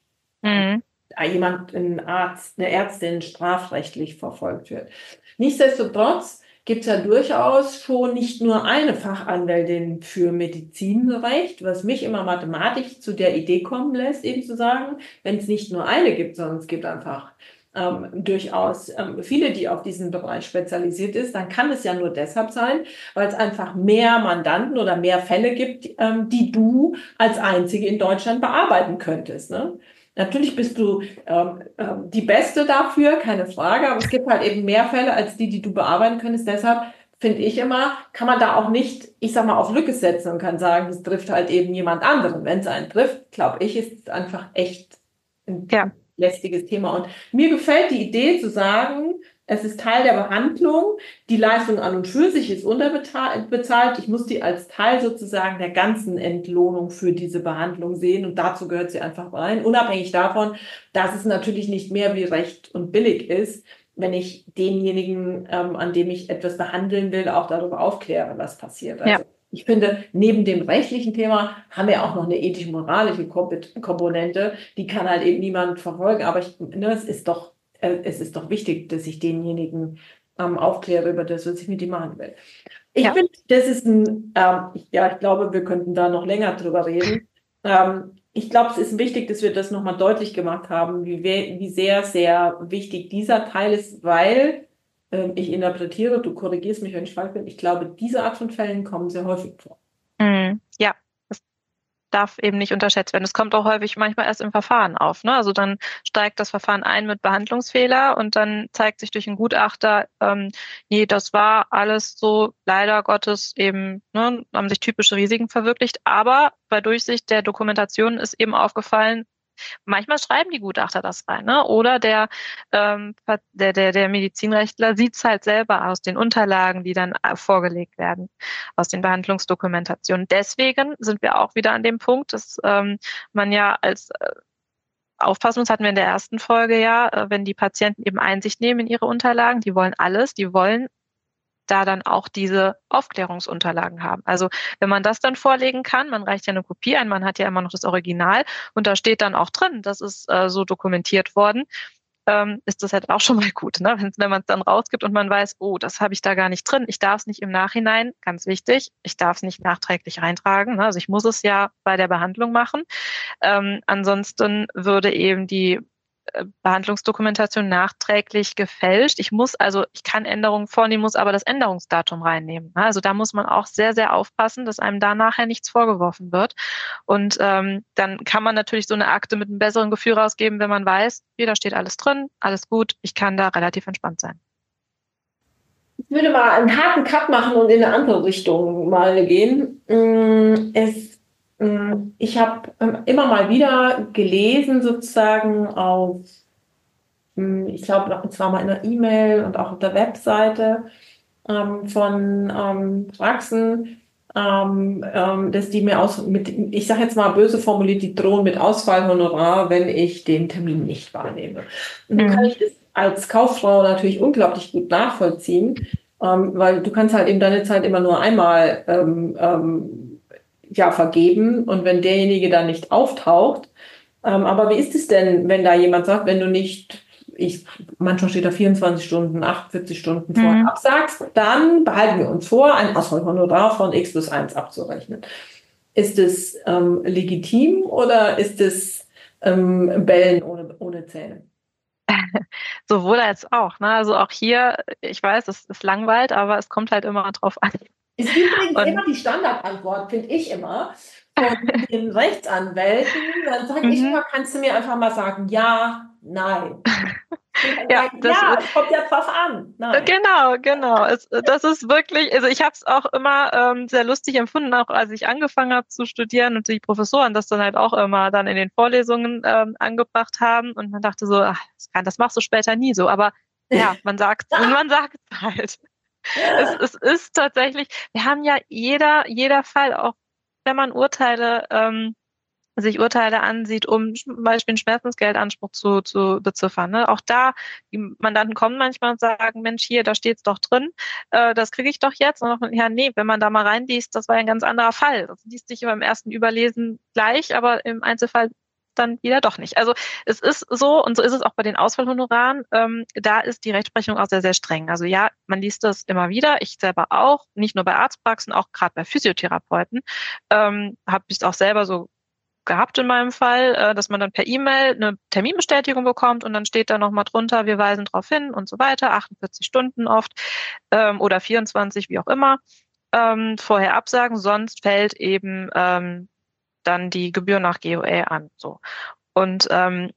jemand, ein Arzt, eine Ärztin strafrechtlich verfolgt wird. Nichtsdestotrotz gibt es ja durchaus schon nicht nur eine Fachanwältin für Medizinrecht, was mich immer mathematisch zu der Idee kommen lässt, eben zu sagen, wenn es nicht nur eine gibt, sondern es gibt einfach durchaus viele, die auf diesen Bereich spezialisiert ist, dann kann es ja nur deshalb sein, weil es einfach mehr Mandanten oder mehr Fälle gibt, die du als Einzige in Deutschland bearbeiten könntest. Ne? Natürlich bist du die Beste dafür, keine Frage, aber es gibt halt eben mehr Fälle als die du bearbeiten könntest. Deshalb finde ich immer, kann man da auch nicht, ich sag mal, auf Lücke setzen und kann sagen, das trifft halt eben jemand anderen. Wenn es einen trifft, glaube ich, ist es einfach echt ein lästiges Thema. Und mir gefällt die Idee zu sagen, es ist Teil der Behandlung, die Leistung an und für sich ist unterbezahlt. Ich muss die als Teil sozusagen der ganzen Entlohnung für diese Behandlung sehen und dazu gehört sie einfach rein, unabhängig davon, dass es natürlich nicht mehr wie recht und billig ist, wenn ich denjenigen, an dem ich etwas behandeln will, auch darüber aufkläre, was passiert. Also ich finde, neben dem rechtlichen Thema haben wir auch noch eine ethisch-moralische Komponente, die kann halt eben niemand verfolgen, aber es ist doch wichtig, dass ich denjenigen aufkläre über das, was ich mit ihm machen will. Ich finde, das ist ich glaube, wir könnten da noch länger drüber reden. Ich glaube, es ist wichtig, dass wir das nochmal deutlich gemacht haben, wie sehr, sehr wichtig dieser Teil ist, weil ich interpretiere, du korrigierst mich, wenn ich falsch bin, ich glaube, diese Art von Fällen kommen sehr häufig vor. Ja, das darf eben nicht unterschätzt werden. Es kommt auch häufig manchmal erst im Verfahren auf. Ne? Also dann steigt das Verfahren ein mit Behandlungsfehler und dann zeigt sich durch einen Gutachter, nee, das war alles so leider Gottes eben, ne, haben sich typische Risiken verwirklicht. Aber bei Durchsicht der Dokumentation ist eben aufgefallen, manchmal schreiben die Gutachter das rein, ne? Oder der Medizinrechtler sieht es halt selber aus den Unterlagen, die dann vorgelegt werden, aus den Behandlungsdokumentationen. Deswegen sind wir auch wieder an dem Punkt, dass man ja als aufpassen muss, hatten wir in der ersten Folge wenn die Patienten eben Einsicht nehmen in ihre Unterlagen, die wollen alles, die wollen da dann auch diese Aufklärungsunterlagen haben. Also wenn man das dann vorlegen kann, man reicht ja eine Kopie ein, man hat ja immer noch das Original und da steht dann auch drin, das ist so dokumentiert worden, ist das halt auch schon mal gut, ne? Wenn man es dann rausgibt und man weiß, oh, das habe ich da gar nicht drin, ich darf es nicht im Nachhinein, ganz wichtig, ich darf es nicht nachträglich reintragen, ne? Also ich muss es ja bei der Behandlung machen. Ansonsten würde eben die Behandlungsdokumentation nachträglich gefälscht. Ich kann Änderungen vornehmen, muss aber das Änderungsdatum reinnehmen. Also da muss man auch sehr, sehr aufpassen, dass einem da nachher nichts vorgeworfen wird. Und dann kann man natürlich so eine Akte mit einem besseren Gefühl rausgeben, wenn man weiß, hier, da steht alles drin, alles gut, ich kann da relativ entspannt sein. Ich würde mal einen harten Cut machen und in eine andere Richtung mal gehen. Ich habe immer mal wieder gelesen, sozusagen ich glaube, es war mal in einer E-Mail und auch auf der Webseite von Praxen, dass die mir ich sage jetzt mal böse formuliert, die drohen mit Ausfallhonorar, wenn ich den Termin nicht wahrnehme. Und nun kann ich das als Kauffrau natürlich unglaublich gut nachvollziehen, weil du kannst halt eben deine Zeit immer nur einmal vergeben und wenn derjenige dann nicht auftaucht. Aber wie ist es denn, wenn da jemand sagt, wenn du nicht, manchmal steht da 24 Stunden, 48 Stunden vorher absagst, dann behalten wir uns vor, ein Ausfallhonorar von X plus 1 abzurechnen. Ist es legitim oder ist es Bellen ohne Zähne? Sowohl als auch. Ne? Also auch hier, ich weiß, es ist langweilig, aber es kommt halt immer drauf an. Ist übrigens immer die Standardantwort, finde ich immer, von den Rechtsanwälten. Dann sage ich immer, kannst du mir einfach mal sagen, ja, nein. Ja, es kommt ja drauf an. Nein. Genau. Das ist wirklich, also ich habe es auch immer sehr lustig empfunden, auch als ich angefangen habe zu studieren und die Professoren das dann halt auch immer dann in den Vorlesungen angebracht haben und man dachte so, das machst du später nie so, aber ja, man sagt es halt. Es ist tatsächlich, wir haben ja jeder Fall, auch wenn man sich Urteile ansieht, um zum Beispiel einen Schmerzensgeldanspruch zu beziffern. Ne? Auch da, die Mandanten kommen manchmal und sagen, Mensch, hier, da steht's doch drin, das kriege ich doch jetzt. Und dann, ja, nee, wenn man da mal reinliest, das war ein ganz anderer Fall. Das liest sich beim ersten Überlesen gleich, aber im Einzelfall dann wieder doch nicht. Also es ist so, und so ist es auch bei den Ausfallhonoraren, da ist die Rechtsprechung auch sehr, sehr streng. Also ja, man liest das immer wieder, ich selber auch, nicht nur bei Arztpraxen, auch gerade bei Physiotherapeuten, habe ich es auch selber so gehabt in meinem Fall, dass man dann per E-Mail eine Terminbestätigung bekommt und dann steht da nochmal drunter, wir weisen darauf hin und so weiter, 48 Stunden oft oder 24, wie auch immer, vorher absagen, sonst fällt eben dann die Gebühr nach GOE an. So. Und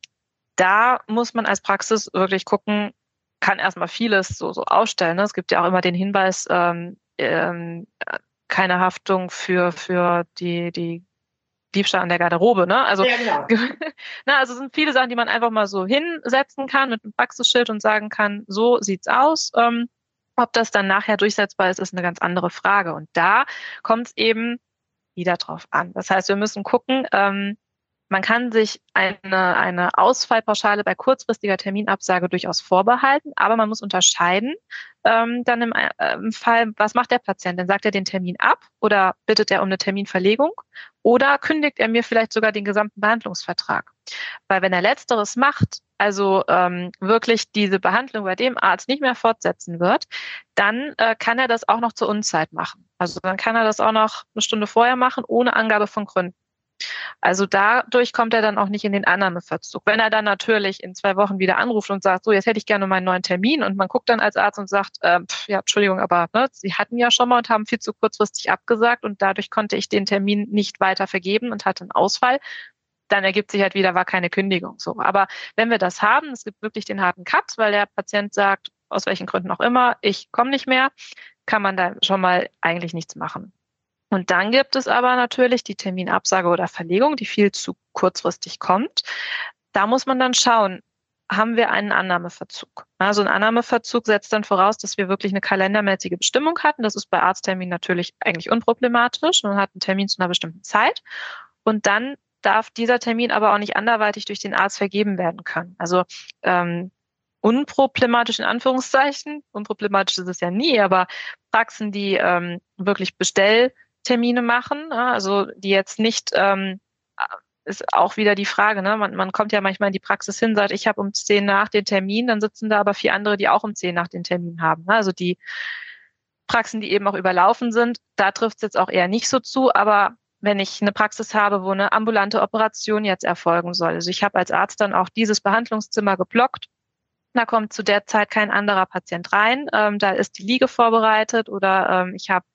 da muss man als Praxis wirklich gucken, kann erstmal vieles so ausstellen. Ne? Es gibt ja auch immer den Hinweis, keine Haftung für die Diebstahl an der Garderobe, ne? Also, ja, genau. Also es sind viele Sachen, die man einfach mal so hinsetzen kann mit einem Praxisschild und sagen kann, so sieht's aus. Ob das dann nachher durchsetzbar ist eine ganz andere Frage. Und da kommt es eben wieder drauf an. Das heißt, wir müssen gucken, man kann sich eine Ausfallpauschale bei kurzfristiger Terminabsage durchaus vorbehalten, aber man muss unterscheiden, dann im Fall, was macht der Patient? Dann sagt er den Termin ab oder bittet er um eine Terminverlegung oder kündigt er mir vielleicht sogar den gesamten Behandlungsvertrag? Weil wenn er Letzteres macht, also wirklich diese Behandlung bei dem Arzt nicht mehr fortsetzen wird, dann kann er das auch noch zur Unzeit machen. Also dann kann er das auch noch eine Stunde vorher machen, ohne Angabe von Gründen. Also dadurch kommt er dann auch nicht in den Annahmeverzug. Wenn er dann natürlich in 2 Wochen wieder anruft und sagt, so, jetzt hätte ich gerne meinen neuen Termin und man guckt dann als Arzt und sagt, ja, Entschuldigung, aber ne, Sie hatten ja schon mal und haben viel zu kurzfristig abgesagt und dadurch konnte ich den Termin nicht weiter vergeben und hatte einen Ausfall, dann ergibt sich halt wieder, war keine Kündigung. So. Aber wenn wir das haben, es gibt wirklich den harten Cut, weil der Patient sagt, aus welchen Gründen auch immer, ich komme nicht mehr, kann man da schon mal eigentlich nichts machen. Und dann gibt es aber natürlich die Terminabsage oder Verlegung, die viel zu kurzfristig kommt. Da muss man dann schauen, haben wir einen Annahmeverzug? Also ein Annahmeverzug setzt dann voraus, dass wir wirklich eine kalendermäßige Bestimmung hatten. Das ist bei Arztterminen natürlich eigentlich unproblematisch. Man hat einen Termin zu einer bestimmten Zeit. Und dann darf dieser Termin aber auch nicht anderweitig durch den Arzt vergeben werden können. Also unproblematisch in Anführungszeichen, unproblematisch ist es ja nie, aber Praxen, die wirklich Bestelltermine machen, also die jetzt nicht, ist auch wieder die Frage, ne? Man kommt ja manchmal in die Praxis hin, sagt, ich habe um 10 nach den Termin, dann sitzen da aber 4 andere, die auch um 10 nach den Termin haben. Ne? Also die Praxen, die eben auch überlaufen sind, da trifft es jetzt auch eher nicht so zu, aber wenn ich eine Praxis habe, wo eine ambulante Operation jetzt erfolgen soll. Also ich habe als Arzt dann auch dieses Behandlungszimmer geblockt. Da kommt zu der Zeit kein anderer Patient rein. Da ist die Liege vorbereitet oder ich habe,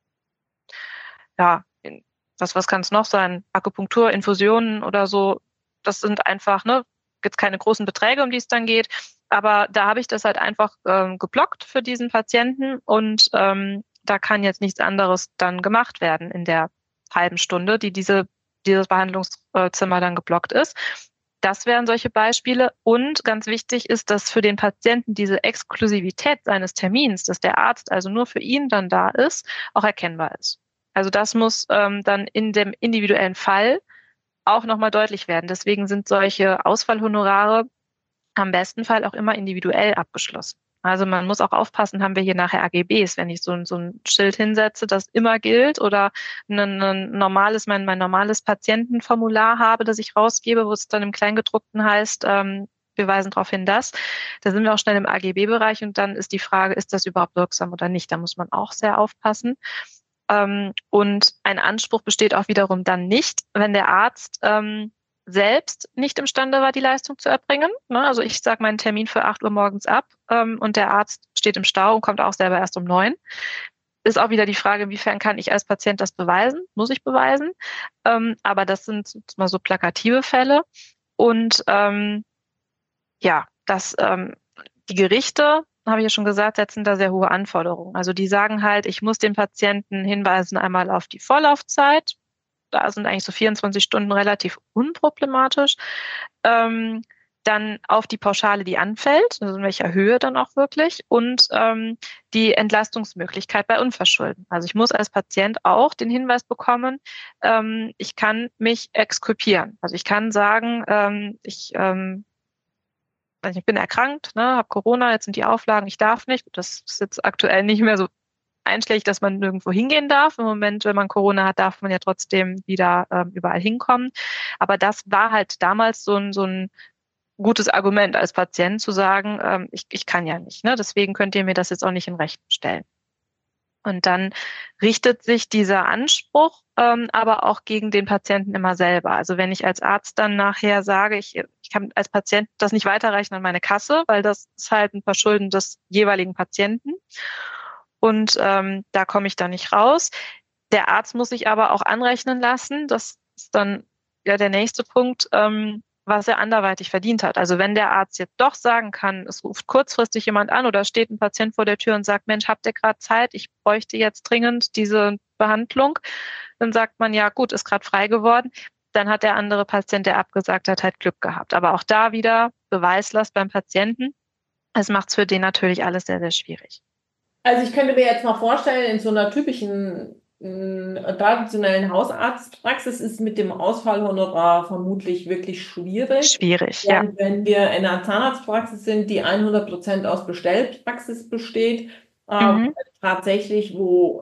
ja, was kann es noch sein? Akupunktur, Infusionen oder so. Das sind einfach, ne, jetzt keine großen Beträge, um die es dann geht. Aber da habe ich das halt einfach geblockt für diesen Patienten und da kann jetzt nichts anderes dann gemacht werden in der halben Stunde, die dieses Behandlungszimmer dann geblockt ist. Das wären solche Beispiele. Und ganz wichtig ist, dass für den Patienten diese Exklusivität seines Termins, dass der Arzt also nur für ihn dann da ist, auch erkennbar ist. Also das muss dann in dem individuellen Fall auch nochmal deutlich werden. Deswegen sind solche Ausfallhonorare am besten Fall auch immer individuell abgeschlossen. Also man muss auch aufpassen, haben wir hier nachher AGBs, wenn ich so ein Schild hinsetze, das immer gilt oder mein normales Patientenformular habe, das ich rausgebe, wo es dann im Kleingedruckten heißt, wir weisen darauf hin, da sind wir auch schnell im AGB-Bereich und dann ist die Frage, ist das überhaupt wirksam oder nicht? Da muss man auch sehr aufpassen. Und ein Anspruch besteht auch wiederum dann nicht, wenn der Arzt selbst nicht imstande war, die Leistung zu erbringen. Ne? Also ich sage meinen Termin für 8 Uhr morgens ab und der Arzt steht im Stau und kommt auch selber erst um 9. Ist auch wieder die Frage, inwiefern kann ich als Patient das beweisen? Muss ich beweisen? Aber das sind mal so plakative Fälle. Und die Gerichte, habe ich ja schon gesagt, setzen da sehr hohe Anforderungen. Also die sagen halt, ich muss den Patienten hinweisen einmal auf die Vorlaufzeit. Da sind eigentlich so 24 Stunden relativ unproblematisch. Dann auf die Pauschale, die anfällt, also in welcher Höhe dann auch wirklich, und die Entlastungsmöglichkeit bei Unverschulden. Also ich muss als Patient auch den Hinweis bekommen, ich kann mich exkulpieren. Also ich kann sagen, ich bin erkrankt, ne, habe Corona, jetzt sind die Auflagen, ich darf nicht. Das ist jetzt aktuell nicht mehr so einschlägig, dass man nirgendwo hingehen darf. Im Moment, wenn man Corona hat, darf man ja trotzdem wieder überall hinkommen. Aber das war halt damals so ein gutes Argument als Patient zu sagen, ich kann ja nicht. Ne? Deswegen könnt ihr mir das jetzt auch nicht in Rechnung stellen. Und dann richtet sich dieser Anspruch aber auch gegen den Patienten immer selber. Also wenn ich als Arzt dann nachher sage, ich kann als Patient das nicht weiterreichen an meine Kasse, weil das ist halt ein Verschulden des jeweiligen Patienten. Und da komme ich da nicht raus. Der Arzt muss sich aber auch anrechnen lassen. Das ist dann ja der nächste Punkt, was er anderweitig verdient hat. Also wenn der Arzt jetzt doch sagen kann, es ruft kurzfristig jemand an oder steht ein Patient vor der Tür und sagt, Mensch, habt ihr gerade Zeit? Ich bräuchte jetzt dringend diese Behandlung. Dann sagt man, ja gut, ist gerade frei geworden. Dann hat der andere Patient, der abgesagt hat, halt Glück gehabt. Aber auch da wieder Beweislast beim Patienten. Es macht es für den natürlich alles sehr, sehr schwierig. Also ich könnte mir jetzt noch vorstellen, in so einer typischen traditionellen Hausarztpraxis ist mit dem Ausfallhonorar vermutlich wirklich schwierig. Schwierig, ja. Wenn wir in einer Zahnarztpraxis sind, die 100% aus Bestellpraxis besteht, tatsächlich, wo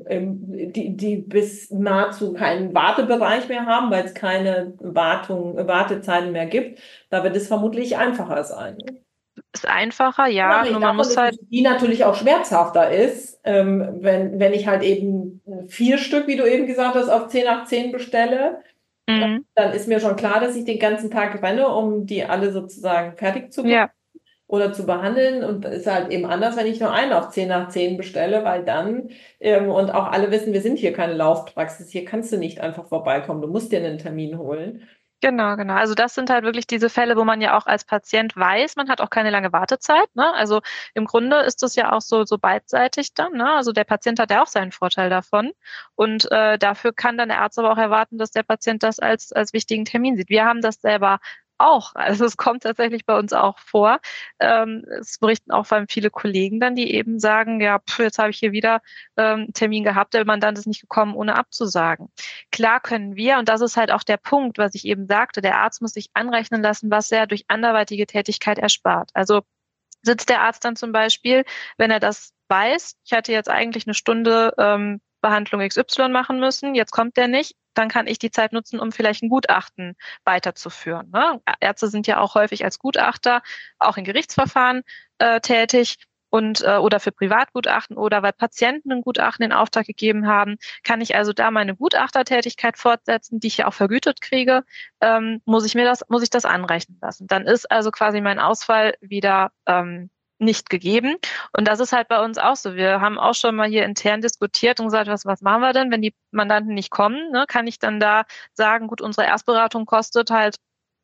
die bis nahezu keinen Wartebereich mehr haben, weil es keine Wartezeiten mehr gibt, da wird es vermutlich einfacher sein. Ist einfacher, ja, nur man muss halt. Die natürlich auch schmerzhafter ist, wenn ich halt eben 4 Stück, wie du eben gesagt hast, auf 10 nach 10 bestelle, dann ist mir schon klar, dass ich den ganzen Tag renne, um die alle sozusagen fertig zu bekommen oder zu behandeln. Und ist halt eben anders, wenn ich nur einen auf 10 nach 10 bestelle, weil dann, und auch alle wissen, wir sind hier keine Laufpraxis, hier kannst du nicht einfach vorbeikommen, du musst dir einen Termin holen. Genau. Also das sind halt wirklich diese Fälle, wo man ja auch als Patient weiß, man hat auch keine lange Wartezeit. Ne? Also im Grunde ist das ja auch so beidseitig dann. Ne? Also der Patient hat ja auch seinen Vorteil davon. Und dafür kann dann der Arzt aber auch erwarten, dass der Patient das als wichtigen Termin sieht. Wir haben das selber auch. Also es kommt tatsächlich bei uns auch vor. Es berichten auch vor allem viele Kollegen dann, die eben sagen, ja, jetzt habe ich hier wieder einen Termin gehabt, der Mandant ist nicht gekommen, ohne abzusagen. Klar können wir, und das ist halt auch der Punkt, was ich eben sagte, der Arzt muss sich anrechnen lassen, was er durch anderweitige Tätigkeit erspart. Also sitzt der Arzt dann zum Beispiel, wenn er das weiß, ich hatte jetzt eigentlich eine Stunde Behandlung XY machen müssen, jetzt kommt der nicht, dann kann ich die Zeit nutzen, um vielleicht ein Gutachten weiterzuführen. Ne? Ärzte sind ja auch häufig als Gutachter auch in Gerichtsverfahren tätig. und oder für Privatgutachten oder weil Patienten ein Gutachten in Auftrag gegeben haben, kann ich also da meine Gutachtertätigkeit fortsetzen, die ich ja auch vergütet kriege, muss ich das anrechnen lassen. Dann ist also quasi mein Ausfall wieder nicht gegeben. Und das ist halt bei uns auch so. Wir haben auch schon mal hier intern diskutiert und gesagt, was machen wir denn, wenn die Mandanten nicht kommen? Ne? Kann ich dann da sagen, gut, unsere Erstberatung kostet halt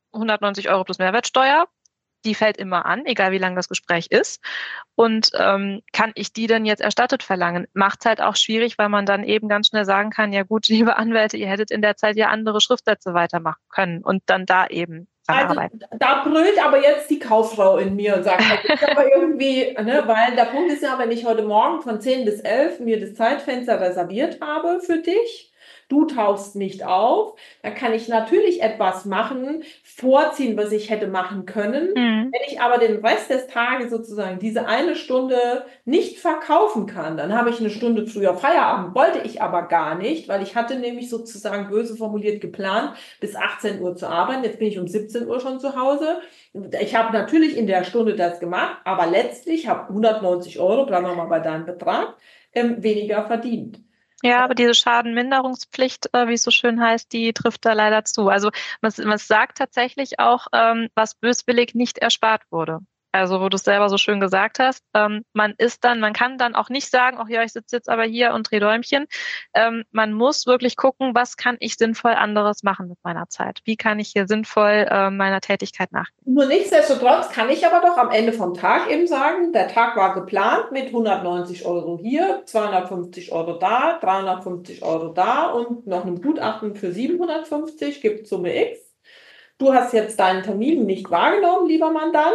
190 € plus Mehrwertsteuer. Die fällt immer an, egal wie lang das Gespräch ist. Und kann ich die denn jetzt erstattet verlangen? Macht es halt auch schwierig, weil man dann eben ganz schnell sagen kann, ja gut, liebe Anwälte, ihr hättet in der Zeit ja andere Schriftsätze weitermachen können und dann da eben dran arbeiten. Da brüllt aber jetzt die Kauffrau in mir und sagt, das ist aber irgendwie, ne, weil der Punkt ist ja, wenn ich heute Morgen von 10 bis 11 mir das Zeitfenster reserviert habe für dich, du tauchst nicht auf, dann kann ich natürlich etwas machen, vorziehen, was ich hätte machen können. Wenn ich aber den Rest des Tages sozusagen diese eine Stunde nicht verkaufen kann, dann habe ich eine Stunde früher Feierabend, wollte ich aber gar nicht, weil ich hatte nämlich sozusagen böse formuliert geplant, bis 18 Uhr zu arbeiten. Jetzt bin ich um 17 Uhr schon zu Hause. Ich habe natürlich in der Stunde das gemacht, aber letztlich habe 190 €, bleiben wir mal bei deinem Betrag, weniger verdient. Ja, aber diese Schadenminderungspflicht, wie es so schön heißt, die trifft da leider zu. Also man sagt tatsächlich auch, was böswillig nicht erspart wurde. Also wo du es selber so schön gesagt hast, man kann dann auch nicht sagen, ach ja, ich sitze jetzt aber hier und drehe Däumchen. Man muss wirklich gucken, was kann ich sinnvoll anderes machen mit meiner Zeit? Wie kann ich hier sinnvoll meiner Tätigkeit nachgehen? Nur nichtsdestotrotz kann ich aber doch am Ende vom Tag eben sagen, der Tag war geplant mit 190 € hier, 250 € da, 350 € da und noch einem Gutachten für 750, gibt Summe X. Du hast jetzt deinen Termin nicht wahrgenommen, lieber Mandant.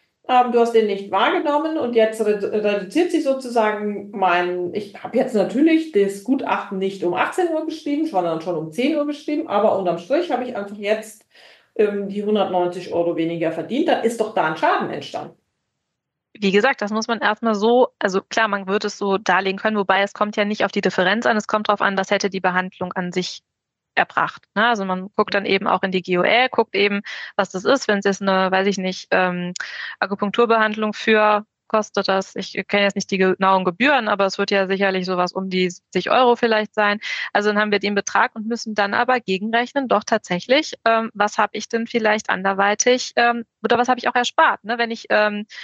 Du hast den nicht wahrgenommen und jetzt reduziert sich sozusagen ich habe jetzt natürlich das Gutachten nicht um 18 Uhr geschrieben, sondern schon um 10 Uhr geschrieben, aber unterm Strich habe ich einfach jetzt die 190 € weniger verdient. Dann ist doch da ein Schaden entstanden. Wie gesagt, das muss man erstmal so, also klar, man wird es so darlegen können, wobei es kommt ja nicht auf die Differenz an, es kommt darauf an, was hätte die Behandlung an sich erbracht. Ne? Also man guckt dann eben auch in die GOL, guckt eben, was das ist. Wenn es jetzt eine, weiß ich nicht, Akupunkturbehandlung kostet das, ich kenne jetzt nicht die genauen Gebühren, aber es wird ja sicherlich sowas um die 70 € vielleicht sein. Also dann haben wir den Betrag und müssen dann aber gegenrechnen, doch tatsächlich, was habe ich denn vielleicht anderweitig oder was habe ich auch erspart, ne? Wenn ich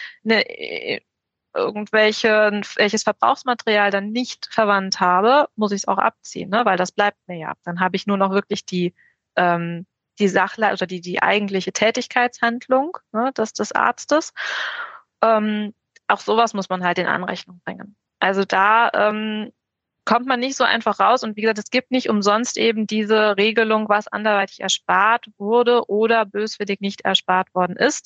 welches Verbrauchsmaterial dann nicht verwandt habe, muss ich es auch abziehen, ne? Weil das bleibt mir ja. Dann habe ich nur noch wirklich die Sachlage oder die eigentliche Tätigkeitshandlung, ne, des Arztes. Auch sowas muss man halt in Anrechnung bringen. Also da kommt man nicht so einfach raus. Und wie gesagt, es gibt nicht umsonst eben diese Regelung, was anderweitig erspart wurde oder böswillig nicht erspart worden ist.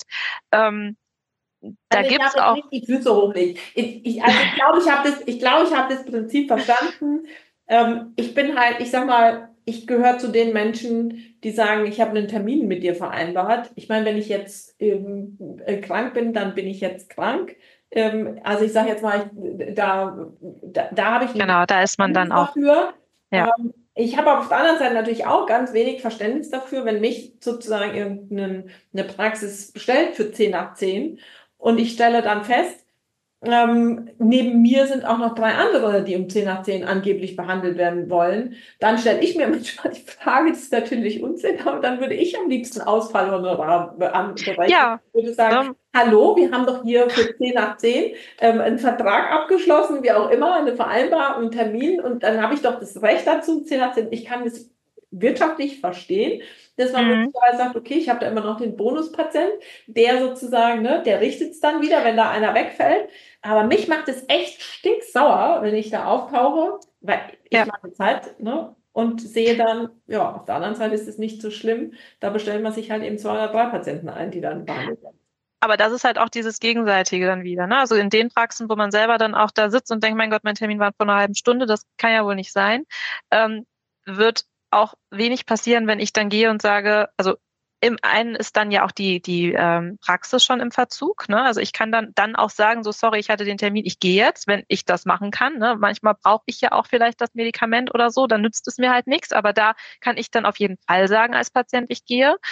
Da gibt es auch. Die Füße hochlegen. Ich glaube, ich habe das Prinzip verstanden. Ich bin halt, ich sag mal, ich gehöre zu den Menschen, die sagen, ich habe einen Termin mit dir vereinbart. Ich meine, wenn ich jetzt krank bin, dann bin ich jetzt krank. Also ich sage jetzt mal, da habe ich genau, da ist man dann auch dafür. Ja. Ich habe auf der anderen Seite natürlich auch ganz wenig Verständnis dafür, wenn mich sozusagen irgendeine Praxis bestellt für 10 nach 10 und ich stelle dann fest, neben mir sind auch noch 3 andere, die um 10 nach 10 angeblich behandelt werden wollen. Dann stelle ich mir manchmal die Frage, das ist natürlich Unsinn, aber dann würde ich am liebsten Ausfallhonorar berechnen. Ja. Ich würde sagen, hallo, wir haben doch hier für 10 nach 10 einen Vertrag abgeschlossen, wie auch immer, eine Vereinbarung, einen Termin und dann habe ich doch das Recht dazu, 10 nach 10. Ich kann das wirtschaftlich verstehen, dass man möglicherweise sagt, okay, ich habe da immer noch den Bonuspatient, der sozusagen, ne, der richtet es dann wieder, wenn da einer wegfällt. Aber mich macht es echt stinksauer, wenn ich da auftauche, weil ich mache Zeit, ne, und sehe dann, ja, auf der anderen Seite ist es nicht so schlimm. Da bestellt man sich halt eben 2 oder 3 Patienten ein, die dann behandelt werden. Aber das ist halt auch dieses Gegenseitige dann wieder, ne? Also in den Praxen, wo man selber dann auch da sitzt und denkt, mein Gott, mein Termin war vor einer halben Stunde, das kann ja wohl nicht sein, wird auch wenig passieren, wenn ich dann gehe und sage, also im einen ist dann ja auch die Praxis schon im Verzug, ne? Also ich kann dann auch sagen, so sorry, ich hatte den Termin, ich gehe jetzt, wenn ich das machen kann, ne? Manchmal brauche ich ja auch vielleicht das Medikament oder so, dann nützt es mir halt nichts, aber da kann ich dann auf jeden Fall sagen als Patient, ich gehe.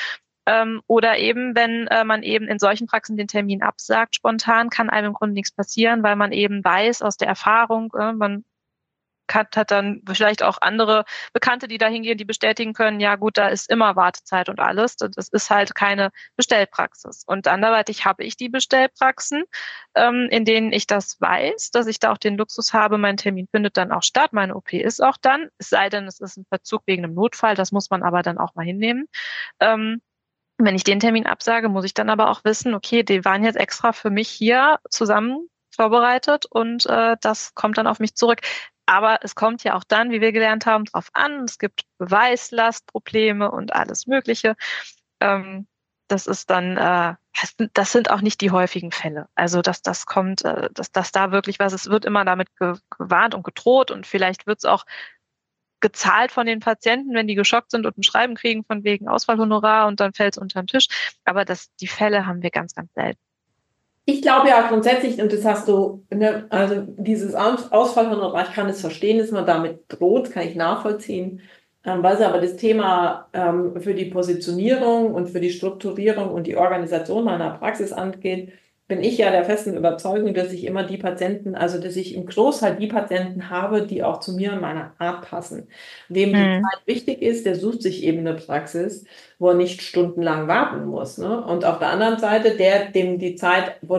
Oder eben, wenn man eben in solchen Praxen den Termin absagt, spontan, kann einem im Grunde nichts passieren, weil man eben weiß aus der Erfahrung, man hat dann vielleicht auch andere Bekannte, die da hingehen, die bestätigen können, ja gut, da ist immer Wartezeit und alles. Das ist halt keine Bestellpraxis. Und anderweitig habe ich die Bestellpraxen, in denen ich das weiß, dass ich da auch den Luxus habe, mein Termin findet dann auch statt, meine OP ist auch dann, es sei denn, es ist ein Verzug wegen einem Notfall, das muss man aber dann auch mal hinnehmen. Wenn ich den Termin absage, muss ich dann aber auch wissen, okay, die waren jetzt extra für mich hier zusammen vorbereitet und das kommt dann auf mich zurück. Aber es kommt ja auch dann, wie wir gelernt haben, drauf an. Es gibt Beweislastprobleme und alles Mögliche. Das ist dann, das sind auch nicht die häufigen Fälle. Also, dass das kommt, dass da wirklich was, es wird immer damit gewarnt und gedroht und vielleicht wird es auch gezahlt von den Patienten, wenn die geschockt sind und ein Schreiben kriegen von wegen Ausfallhonorar und dann fällt es unter den Tisch. Aber die Fälle haben wir ganz, ganz selten. Ich glaube ja grundsätzlich, und das hast du, ne, also dieses Ausfallhonorar, ich kann es verstehen, dass man damit droht, kann ich nachvollziehen. Was aber das Thema für die Positionierung und für die Strukturierung und die Organisation meiner Praxis angeht, bin ich ja der festen Überzeugung, dass ich immer die Patienten, also dass ich im Großteil die Patienten habe, die auch zu mir und meiner Art passen. Wem die Zeit wichtig ist, der sucht sich eben eine Praxis, wo er nicht stundenlang warten muss. Ne? Und auf der anderen Seite, dem die Zeit, wo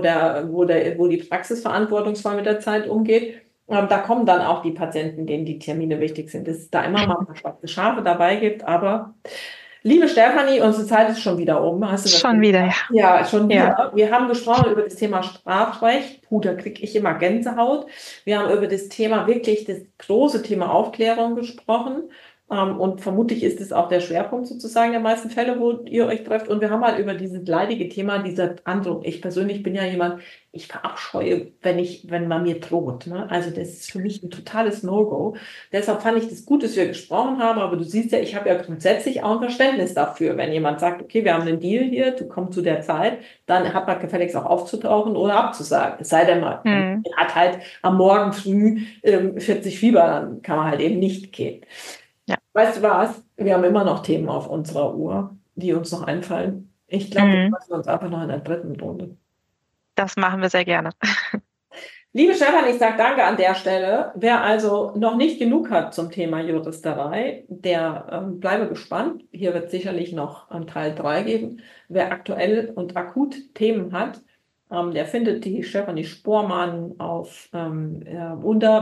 die Praxis verantwortungsvoll mit der Zeit umgeht, da kommen dann auch die Patienten, denen die Termine wichtig sind. Dass es da immer mal ein paar schwarze Schafe dabei gibt, aber liebe Stefanie, unsere Zeit ist schon wieder um. Hast du das schon wieder, ja. Ja, schon wieder. Ja. Wir haben gesprochen über das Thema Strafrecht. Puh, da kriege ich immer Gänsehaut. Wir haben über das Thema, wirklich das große Thema Aufklärung gesprochen. Und vermutlich ist es auch der Schwerpunkt sozusagen der meisten Fälle, wo ihr euch trefft. Und wir haben halt über dieses leidige Thema, dieser Androhung. Ich persönlich bin ja jemand, ich verabscheue, wenn man mir droht. Ne? Also das ist für mich ein totales No-Go. Deshalb fand ich das gut, dass wir gesprochen haben. Aber du siehst ja, ich habe ja grundsätzlich auch ein Verständnis dafür. Wenn jemand sagt, okay, wir haben einen Deal hier, du kommst zu der Zeit, dann hat man gefälligst auch aufzutauchen oder abzusagen. Es sei denn, man hat halt am Morgen früh 40 Fieber, dann kann man halt eben nicht gehen. Ja. Weißt du was? Wir haben immer noch Themen auf unserer Uhr, die uns noch einfallen. Ich glaube, wir machen uns einfach noch in der dritten Runde. Das machen wir sehr gerne. Liebe Stefan, ich sage danke an der Stelle. Wer also noch nicht genug hat zum Thema Juristerei, der bleibe gespannt. Hier wird sicherlich noch Teil 3 geben. Wer aktuell und akut Themen hat, der findet die Stefanie Spormann unter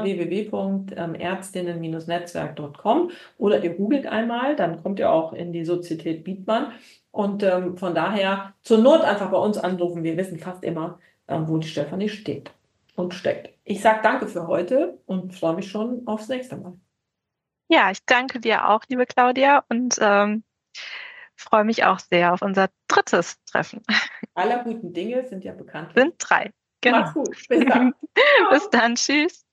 www.ärztinnen-netzwerk.com oder ihr googelt einmal, dann kommt ihr auch in die Sozietät Bietmann. Und von daher zur Not einfach bei uns anrufen. Wir wissen fast immer, wo die Stefanie steht und steckt. Ich sage danke für heute und freue mich schon aufs nächste Mal. Ja, ich danke dir auch, liebe Claudia, und freue mich auch sehr auf unser drittes Treffen. Aller guten Dinge sind ja bekannt. Sind 3. Genau. Mach's gut. Bis dann. Bis dann. Tschüss.